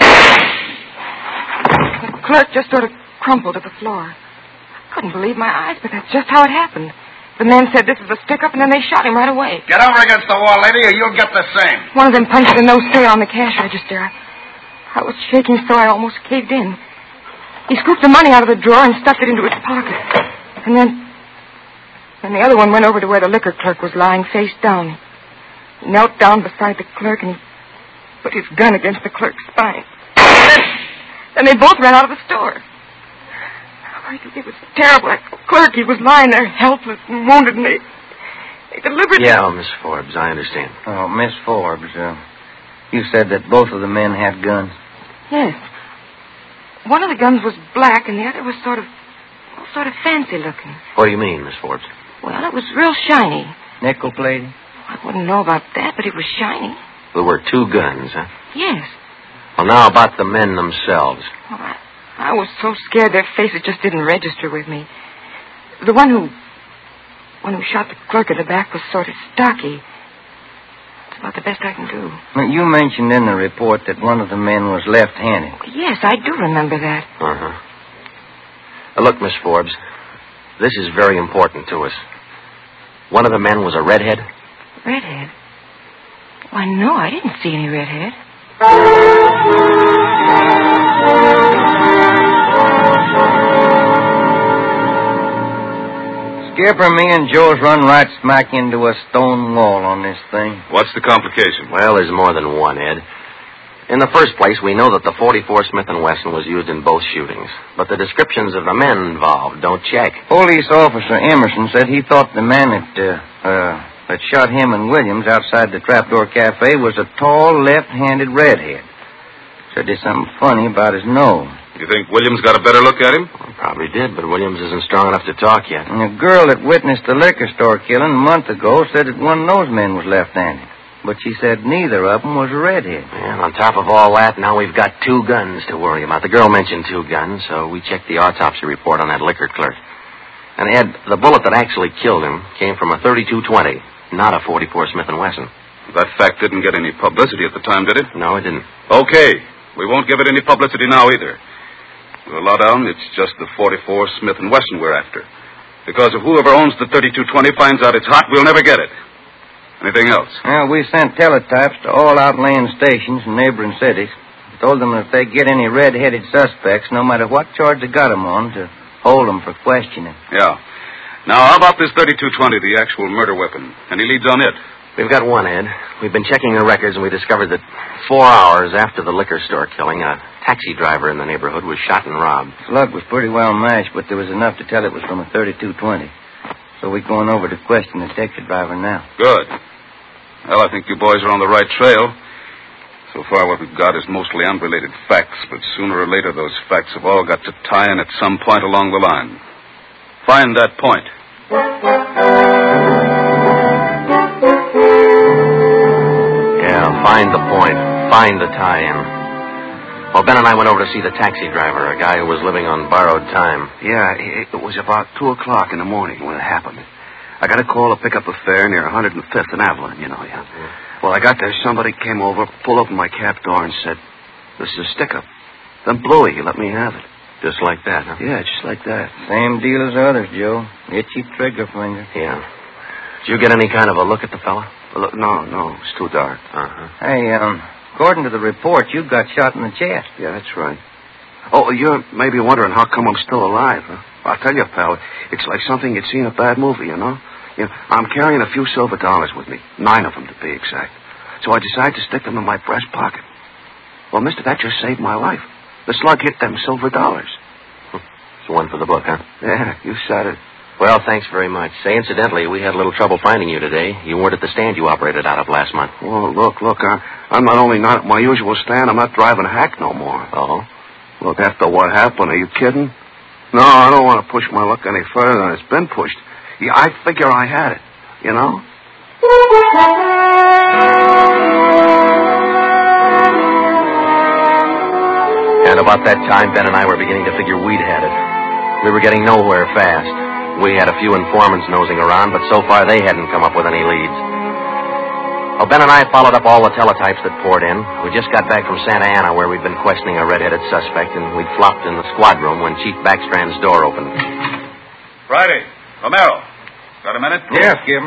The clerk just sort of crumpled to the floor. I couldn't believe my eyes, but that's just how it happened. The men said this was a stick-up, and then they shot him right away. Get over against the wall, lady, or you'll get the same. One of them punched the no sale on the cash register. I, I was shaking so I almost caved in. He scooped the money out of the drawer and stuffed it into his pocket. And then... Then the other one went over to where the liquor clerk was lying face down. He knelt down beside the clerk and he put his gun against the clerk's spine. Then they both ran out of the store. It was terrible. That clerk, he was lying there helpless and wounded, and they, they deliberately... Yeah, Miss Forbes, I understand. Oh, Miss Forbes, uh, you said that both of the men had guns. Yes. One of the guns was black, and the other was sort of, sort of fancy looking. What do you mean, Miss Forbes? Well, it was real shiny. Nickel plated? I wouldn't know about that, but it was shiny. There were two guns, huh? Yes. Well, now about the men themselves. Well, I, I was so scared their faces just didn't register with me. The one who, one who shot the clerk at the back was sort of stocky. That's about the best I can do. Now, you mentioned in the report that one of the men was left-handed. Yes, I do remember that. Uh-huh. Now, look, Miss Forbes, this is very important to us. One of the men was a redhead? Redhead? Why, no, I didn't see any redhead. Skipper, me and Joe's run right smack into a stone wall on this thing. What's the complication? Well, there's more than one, Ed. In the first place, we know that the forty-four Smith and Wesson was used in both shootings, but the descriptions of the men involved don't check. Police officer Emerson said he thought the man that, uh, uh, that shot him and Williams outside the Trapdoor Cafe was a tall, left-handed redhead. Said there's something funny about his nose. You think Williams got a better look at him? Well, probably did, but Williams isn't strong enough to talk yet. And the girl that witnessed the liquor store killing a month ago said that one of those men was left-handed. But she said neither of them was a redhead. And on top of all that, now we've got two guns to worry about. The girl mentioned two guns, so we checked the autopsy report on that liquor clerk. And, Ed, the bullet that actually killed him came from a thirty-two twenty, not a forty-four Smith and Wesson. That fact didn't get any publicity at the time, did it? No, it didn't. Okay. We won't give it any publicity now either. We'll allow down it's just the forty-four Smith and Wesson we're after. Because if whoever owns the thirty-two twenty finds out it's hot, we'll never get it. Anything else? Well, we sent teletypes to all outlying stations in neighboring cities. Told them if they get any red-headed suspects, no matter what charge they got them on, to hold them for questioning. Yeah. Now, how about this thirty-two twenty, the actual murder weapon? Any leads on it? We've got one, Ed. We've been checking the records, and we discovered that four hours after the liquor store killing, a taxi driver in the neighborhood was shot and robbed. Slug was pretty well matched, but there was enough to tell it was from a thirty-two twenty. So we're going over to question the taxi driver now. Good. Well, I think you boys are on the right trail. So far, what we've got is mostly unrelated facts, but sooner or later, those facts have all got to tie in at some point along the line. Find that point. Yeah, find the point. Find the tie-in. Well, Ben and I went over to see the taxi driver, a guy who was living on borrowed time. Yeah, it was about two o'clock in the morning when it happened. I got a call to pick up a fare near one hundred fifth and Avalon, you know, yeah. Mm-hmm. Well, I got there, somebody came over, pulled open my cab door and said, "This is a stick-up." Then blew it. He let me have it. Just like that, huh? Yeah, just like that. Same deal as others, Joe. Itchy trigger finger. Yeah. Did you get any kind of a look at the fella? Look, no, no, it's too dark. Uh-huh. Hey, um, according to the report, you got shot in the chest. Yeah, that's right. Oh, you're maybe wondering how come I'm still alive, huh? I'll tell you, pal, it's like something you'd see in a bad movie, you know? You know, I'm carrying a few silver dollars with me, nine of them to be exact. So I decided to stick them in my breast pocket. Well, mister, that just saved my life. The slug hit them silver dollars. It's one for the book, huh? Yeah, you said it. Well, thanks very much. Say, incidentally, we had a little trouble finding you today. You weren't at the stand you operated out of last month. Well, look, look, I, I'm not only not at my usual stand, I'm not driving a hack no more. Oh? Look, after what happened, are you kidding? No, I don't want to push my luck any further than it's been pushed. Yeah, I figure I had it, you know? And about that time, Ben and I were beginning to figure we'd had it. We were getting nowhere fast. We had a few informants nosing around, but so far they hadn't come up with any leads. Well, Ben and I followed up all the teletypes that poured in. We just got back from Santa Ana, where we'd been questioning a red-headed suspect, and we'd flopped in the squad room when Chief Backstrand's door opened. Friday. Romero. Got a minute? Yes, Kim.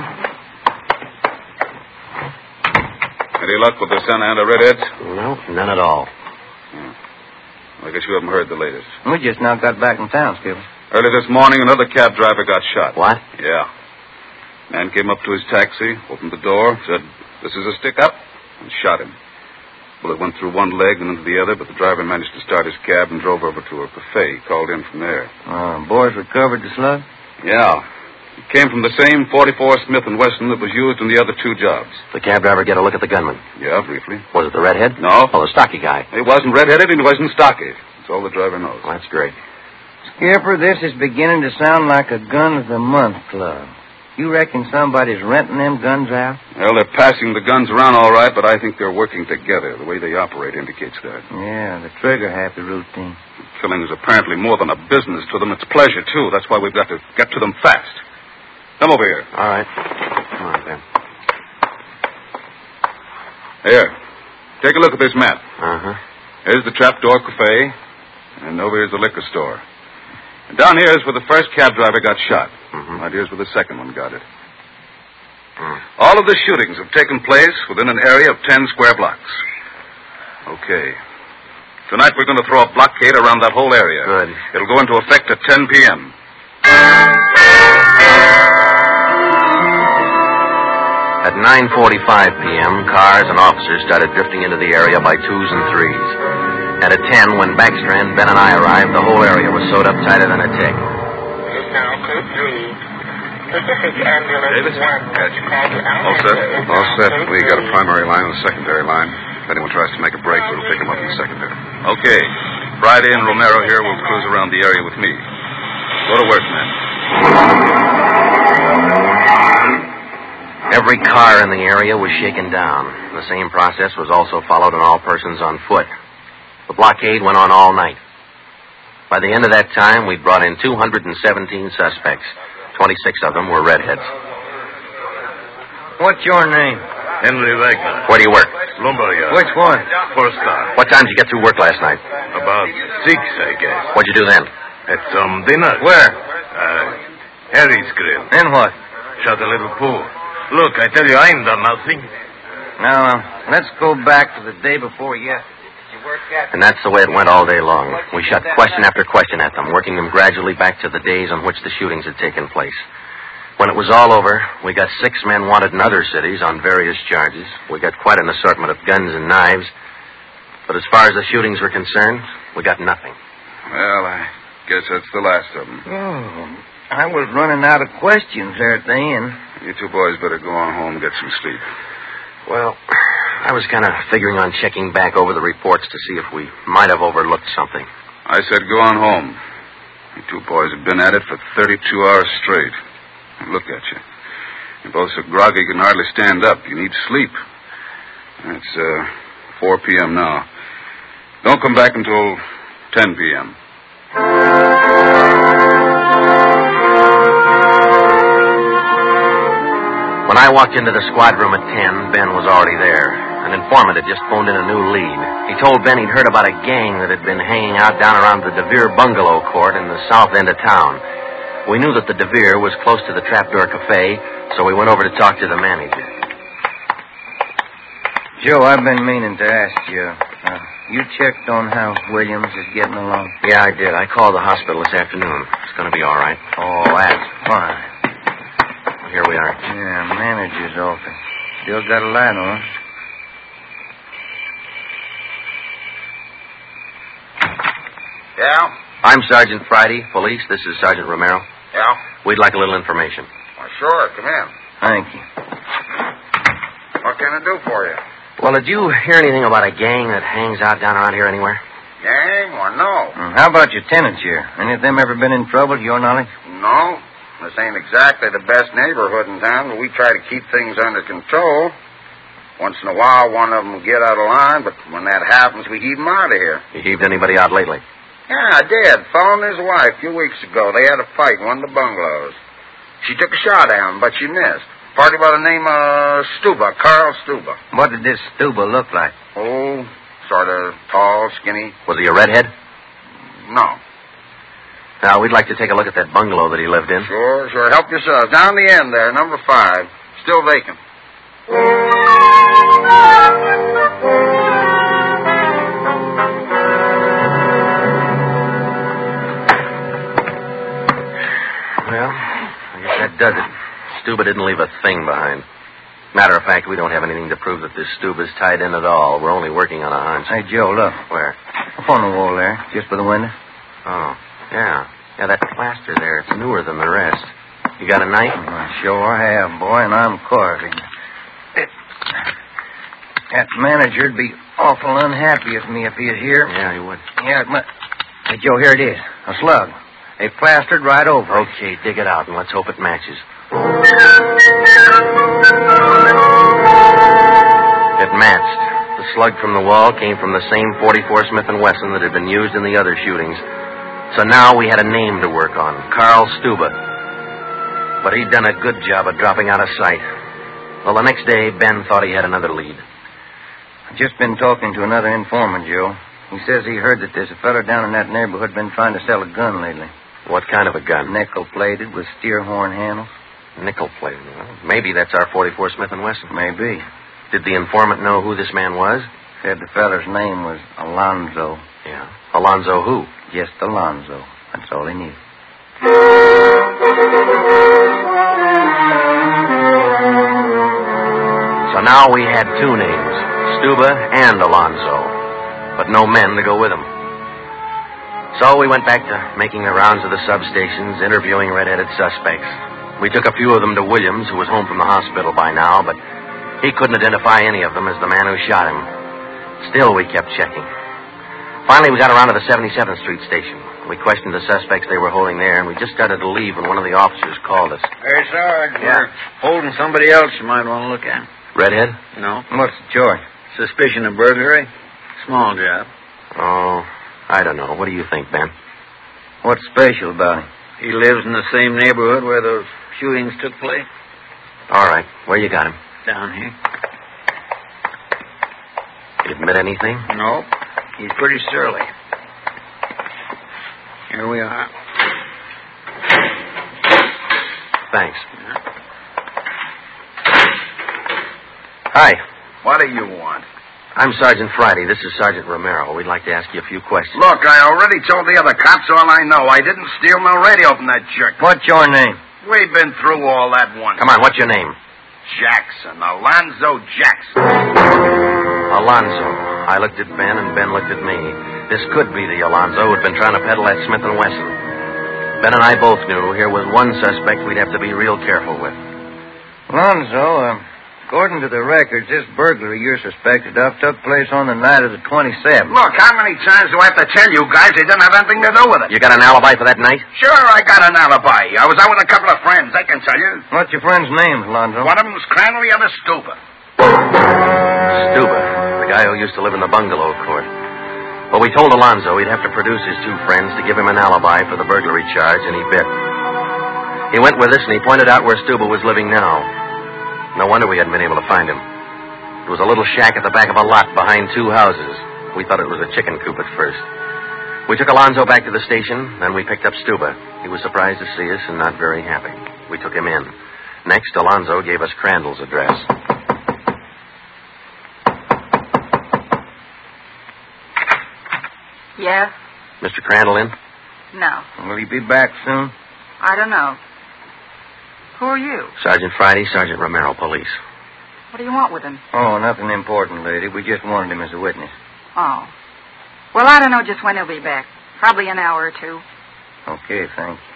Any luck with the Santa Ana redheads? No, none at all. Hmm. I guess you haven't heard the latest. We just now got back in town, Skip. Early this morning, another cab driver got shot. What? Yeah. Man came up to his taxi, opened the door, said, "This is a stick-up," and shot him. Bullet went through one leg and into the other, but the driver managed to start his cab and drove over to a buffet. He called in from there. Uh, boys recovered the slug? Yeah. It came from the same forty-four Smith and Wesson that was used in the other two jobs. The cab driver get a look at the gunman? Yeah, briefly. Was it the redhead? No. Oh, the stocky guy. He wasn't redheaded and he wasn't stocky. That's all the driver knows. Well, that's great. Skipper, this is beginning to sound like a gun of the month club. You reckon somebody's renting them guns out? Well, they're passing the guns around all right, but I think they're working together. The way they operate indicates that. Yeah, the trigger-happy routine. Killing is apparently more than a business to them. It's pleasure, too. That's why we've got to get to them fast. Come over here. All right. Come on, Ben. Here. Take a look at this map. Uh-huh. Here's the Trapdoor Cafe, and over here's the liquor store. And down here is where the first cab driver got shot. Mm-hmm. Right here's where the second one got it. Mm. All of the shootings have taken place within an area of ten square blocks. Okay. Tonight we're going to throw a blockade around that whole area. Good. It'll go into effect at ten p.m. At nine forty-five p.m., cars and officers started drifting into the area by twos and threes. And at ten, when Backstrand, Ben, and I arrived, the whole area was sewed up tighter than a tick. Now, code three. Pacific Ambulance Davis? one. All set? All set. We got a primary line and a secondary line. If anyone tries to make a break, we'll pick them up in the secondary. Okay. Friday and Romero here will cruise around the area with me. Go to work, man. Every car in the area was shaken down. The same process was also followed on all persons on foot. The blockade went on all night. By the end of that time, we'd brought in two hundred seventeen suspects. twenty-six of them were redheads. What's your name? Henry Wagner. Where do you work? Lumberyard. Which one? First car. What time did you get through work last night? About six, I guess. What'd you do then? Had some dinner. Where? Uh, Harry's Grill. And what? Shot a little pool. Look, I tell you, I ain't done nothing. Now, uh, let's go back to the day before yesterday. And that's the way it went all day long. We shot question after question at them, working them gradually back to the days on which the shootings had taken place. When it was all over, we got six men wanted in other cities on various charges. We got quite an assortment of guns and knives. But as far as the shootings were concerned, we got nothing. Well, I guess that's the last of them. Oh, I was running out of questions there at the end. You two boys better go on home and get some sleep. Well, I was kind of figuring on checking back over the reports to see if we might have overlooked something. I said go on home. You two boys have been at it for thirty-two hours straight. Look at you. You're both so groggy you can hardly stand up. You need sleep. It's uh, four p.m. now. Don't come back until ten p.m. When I walked into the squad room at ten, Ben was already there. An informant had just phoned in a new lead. He told Ben he'd heard about a gang that had been hanging out down around the DeVere bungalow court in the south end of town. We knew that the DeVere was close to the Trapdoor Cafe, so we went over to talk to the manager. Joe, I've been meaning to ask you. Uh, you checked on how Williams is getting along? Yeah, I did. I called the hospital this afternoon. It's going to be all right. Oh, that's fine. Well, here we are. Yeah, manager's office. Still got a light on. Yeah? I'm Sergeant Friday, police. This is Sergeant Romero. Yeah? We'd like a little information. Well, sure. Come in. Thank you. What can I do for you? Well, did you hear anything about a gang that hangs out down around here anywhere? Gang? Well, no. Mm, how about your tenants here? Any of them ever been in trouble, to your knowledge? No. This ain't exactly the best neighborhood in town, but we try to keep things under control. Once in a while, one of them will get out of line, but when that happens, we heave them out of here. You heaved anybody out lately? Yeah, I did. Fellow and his wife a few weeks ago. They had a fight in one of the bungalows. She took a shot at him, but she missed. Party by the name of Stuba, Carl Stuba. What did this Stuba look like? Oh, sort of tall, skinny. Was he a redhead? No. Now, we'd like to take a look at that bungalow that he lived in. Sure, sure. Help yourself. Down the end there, number five. Still vacant. Well, I guess that does it. Stuba didn't leave a thing behind. Matter of fact, we don't have anything to prove that this Stuba's tied in at all. We're only working on a hunch. Hey, Joe, look. Where? Up on the wall there, just by the window. Oh, yeah. Yeah, that plaster there, it's newer than the rest. You got a knife? I sure have, boy, and I'm carving. That manager'd be awful unhappy with me if he was here. Yeah, he would. Yeah, but... Hey, Joe, here it is. A slug. They plastered right over it. Okay, dig it out, and let's hope it matches. It matched. The slug from the wall came from the same forty-four Smith and Wesson that had been used in the other shootings. So now we had a name to work on, Carl Stuba. But he'd done a good job of dropping out of sight. Well, the next day, Ben thought he had another lead. I've just been talking to another informant, Joe. He says he heard that there's a fella down in that neighborhood been trying to sell a gun lately. What kind of a gun? Nickel-plated with steer horn handles. Nickel-plated? Well, maybe that's our forty-four Smith and Wesson. Maybe. Did the informant know who this man was? Said the feller's name was Alonzo. Yeah. Alonzo who? Just Alonzo. That's all he knew. So now we had two names, Stuba and Alonzo, but no men to go with them. So we went back to making the rounds of the substations, interviewing red-headed suspects. We took a few of them to Williams, who was home from the hospital by now, but he couldn't identify any of them as the man who shot him. Still, we kept checking. Finally, we got around to the seventy-seventh Street station. We questioned the suspects they were holding there, and we just started to leave when one of the officers called us. Hey, Sarge, Yeah. we're holding somebody else you might want to look at. Redhead? No. What's the charge? Suspicion of burglary. Small job. Oh, I don't know. What do you think, Ben? What's special about him? He lives in the same neighborhood where those shootings took place. All right. Where you got him? Down here. Did he admit anything? No. He's pretty surly. Here we are. Thanks. Hi. What do you want? I'm Sergeant Friday. This is Sergeant Romero. We'd like to ask you a few questions. Look, I already told the other cops all I know. I didn't steal no radio from that jerk. What's your name? We've been through all that once. Come on, what's your name? Jackson. Alonzo Jackson. Alonzo. I looked at Ben, and Ben looked at me. This could be the Alonzo who'd been trying to peddle that Smith and Wesson. Ben and I both knew here was one suspect we'd have to be real careful with. Alonzo, uh, according to the records, this burglary you're suspected of took place on the night of the twenty-seventh. Look, how many times do I have to tell you guys they didn't have anything to do with it? You got an alibi for that night? Sure, I got an alibi. I was out with a couple of friends. They can can tell you. What's your friend's name, Alonzo? One of them was Crandall, the other Stuber. Stuber, the guy who used to live in the bungalow court. Well, we told Alonzo he'd have to produce his two friends to give him an alibi for the burglary charge, and he bit. He went with us, and he pointed out where Stuber was living now. No wonder we hadn't been able to find him. It was a little shack at the back of a lot behind two houses. We thought it was a chicken coop at first. We took Alonzo back to the station, then we picked up Stuber. He was surprised to see us and not very happy. We took him in. Next, Alonzo gave us Crandall's address. Yes? Mister Crandall in? No. Will he be back soon? I don't know. Who are you? Sergeant Friday, Sergeant Romero, police. What do you want with him? Oh, nothing important, lady. We just wanted him as a witness. Oh. Well, I don't know just when he'll be back. Probably an hour or two. Okay, thank you.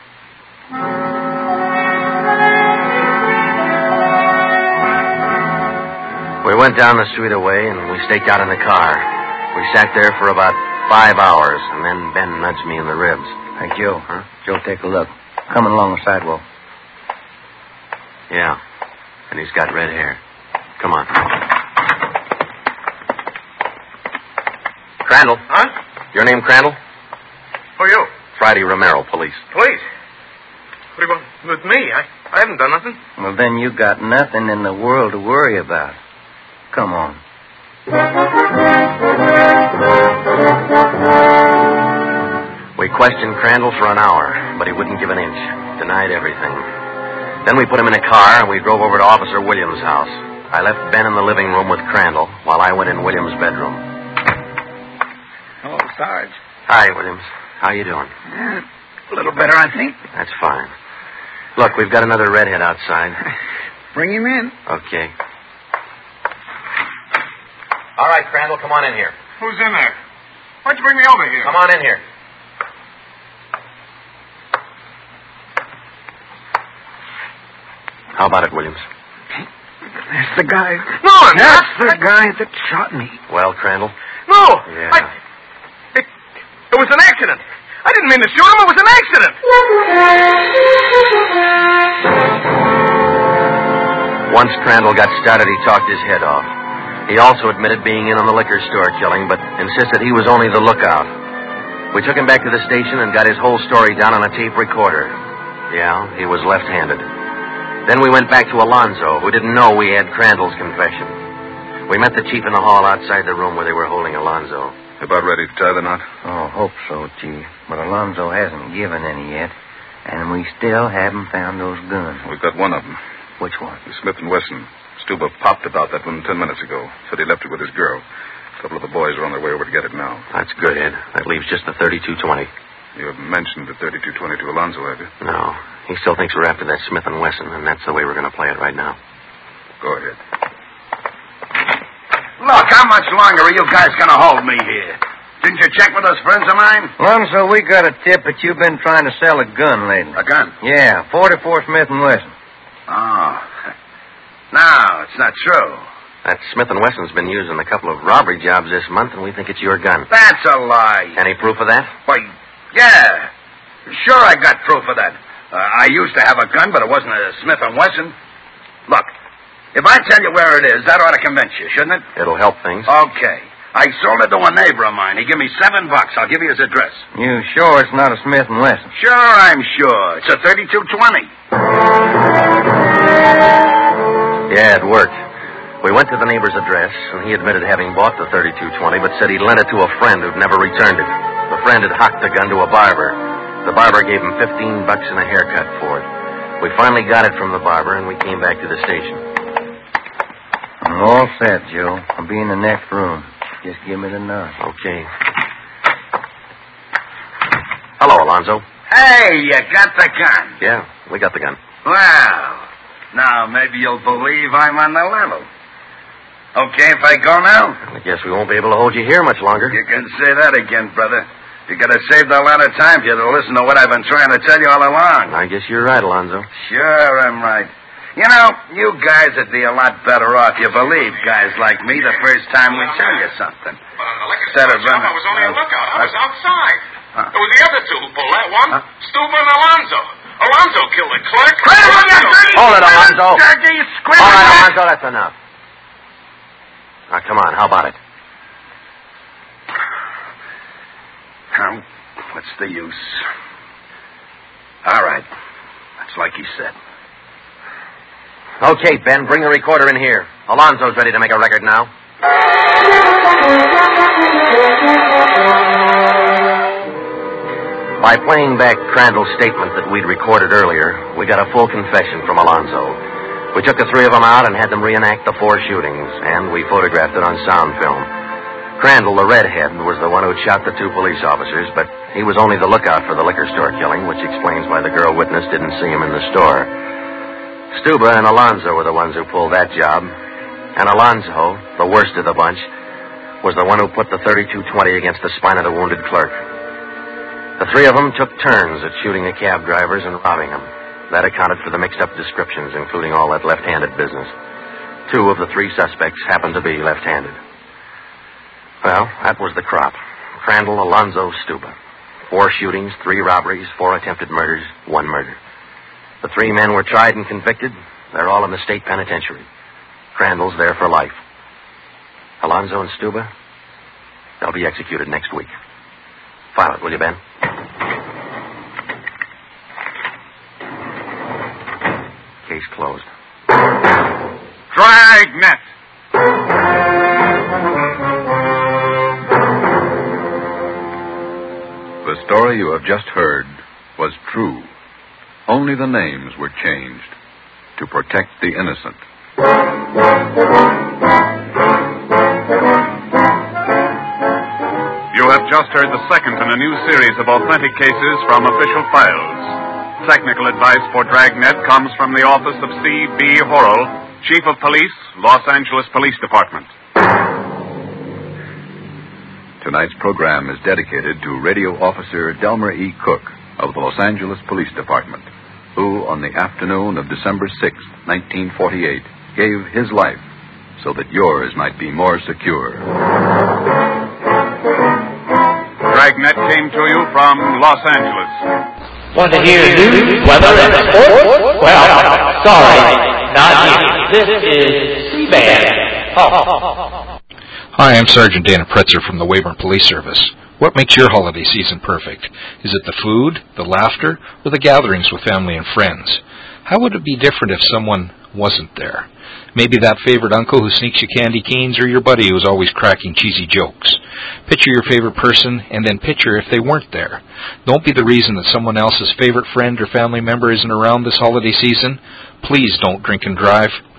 We went down the street away, and we staked out in the car. We sat there for about five hours, and then Ben nudged me in the ribs. Hey, Joe. Huh? Joe, take a look. Coming along the sidewalk. Yeah. And he's got red hair. Come on. Crandall. Huh? Your name Crandall? Who are you? Friday Romero, police. Police? What do you want with me? I, I haven't done nothing. Well, then you got nothing in the world to worry about. Come on. We questioned Crandall for an hour, but he wouldn't give an inch. Denied everything. Then we put him in a car, and we drove over to Officer Williams' house. I left Ben in the living room with Crandall, while I went in Williams' bedroom. Hello, Sarge. Hi, Williams. How you doing? Yeah, a little better, I think. That's fine. Look, we've got another redhead outside. Bring him in. Okay. All right, Crandall, come on in here. Who's in there? Why'd you bring me over here? Come on in here. How about it, Williams? That's the guy. No, that's the I... guy that shot me. Well, Crandall? No. Yeah. I... It... it was an accident. I didn't mean to shoot him. It was an accident. Once Crandall got started, he talked his head off. He also admitted being in on the liquor store killing, but insisted he was only the lookout. We took him back to the station and got his whole story down on a tape recorder. Yeah, he was left-handed. Then we went back to Alonzo, who didn't know we had Crandall's confession. We met the chief in the hall outside the room where they were holding Alonzo. About ready to tie the knot? Oh, hope so, Chief. But Alonzo hasn't given any yet, and we still haven't found those guns. We've got one of them. Which one? The Smith and Wesson. Stuber popped about that one ten minutes ago. Said he left it with his girl. A couple of the boys are on their way over to get it now. That's good, Ed. That leaves just the thirty-two twenty. You haven't mentioned the thirty-two twenty to Alonzo, have you? No. He still thinks we're after that Smith and Wesson, and that's the way we're going to play it right now. Go ahead. Look, how much longer are you guys going to hold me here? Didn't you check with those friends of mine? Alonzo, we got a tip that you've been trying to sell a gun lately. A gun? Yeah, forty-four Smith and Wesson. Oh. No, it's not true. That Smith and Wesson's been used in a couple of robbery jobs this month, and we think it's your gun. That's a lie. Any proof of that? Why, yeah. Sure, I got proof of that. Uh, I used to have a gun, but it wasn't a Smith and Wesson. Look, if I tell you where it is, that ought to convince you, shouldn't it? It'll help things. Okay. I sold it to a neighbor of mine. He gave me seven bucks. I'll give you his address. You sure it's not a Smith and Wesson? Sure, I'm sure. It's a thirty-two twenty. Yeah, it worked. We went to the neighbor's address, and he admitted having bought the thirty-two twenty, but said he'd lent it to a friend who'd never returned it. The friend had hocked the gun to a barber. The barber gave him fifteen bucks and a haircut for it. We finally got it from the barber, and we came back to the station. I'm all set, Joe. I'll be in the next room. Just give me the nod. Okay. Hello, Alonzo. Hey, you got the gun. Yeah, we got the gun. Well, now maybe you'll believe I'm on the level. Okay if I go now? I guess we won't be able to hold you here much longer. You can say that again, brother. You could have saved a lot of time if you'd have listened to what I've been trying to tell you all along. I guess you're right, Alonzo. Sure, I'm right. You know, you guys would be a lot better off you believe guys like me the first time we tell you something. But on the liquor Instead store of job, running- I was only uh, a lookout. I was uh, outside. Huh? It was the other two who pulled that one. Huh? Stuber and Alonzo. Alonzo killed the clerk. Hold it, Alonzo. All All right, Alonzo, that's enough. Now, come on, how about it? Now, what's the use? All right. That's like he said. Okay, Ben, bring the recorder in here. Alonzo's ready to make a record now. By playing back Crandall's statement that we'd recorded earlier, we got a full confession from Alonzo. We took the three of them out and had them reenact the four shootings, and we photographed it on sound film. Crandall, the redhead, was the one who'd shot the two police officers, but he was only the lookout for the liquor store killing, which explains why the girl witness didn't see him in the store. Stuba and Alonzo were the ones who pulled that job, and Alonzo, the worst of the bunch, was the one who put the thirty-two twenty against the spine of the wounded clerk. The three of them took turns at shooting the cab drivers and robbing them. That accounted for the mixed-up descriptions, including all that left-handed business. Two of the three suspects happened to be left-handed. Well, that was the crop. Crandall, Alonzo, Stuba. Four shootings, three robberies, four attempted murders, one murder. The three men were tried and convicted. They're all in the state penitentiary. Crandall's there for life. Alonzo and Stuba, they'll be executed next week. File it, will you, Ben? Case closed. Dragnet. The story you have just heard was true. Only the names were changed to protect the innocent. You have just heard the second in a new series of authentic cases from official files. Technical advice for Dragnet comes from the office of C B Horrell, Chief of Police, Los Angeles Police Department. Tonight's program is dedicated to Radio Officer Delmer E. Cook of the Los Angeles Police Department, who, on the afternoon of December sixth, nineteen forty-eight, gave his life so that yours might be more secure. Dragnet came to you from Los Angeles. Want to hear news, weather, and sports? Well, sorry, not you. This is C-Band. Oh. Hi, I'm Sergeant Dana Pretzer from the Weyburn Police Service. What makes your holiday season perfect? Is it the food, the laughter, or the gatherings with family and friends? How would it be different if someone wasn't there? Maybe that favorite uncle who sneaks you candy canes, or your buddy who's always cracking cheesy jokes. Picture your favorite person, and then picture if they weren't there. Don't be the reason that someone else's favorite friend or family member isn't around this holiday season. Please don't drink and drive.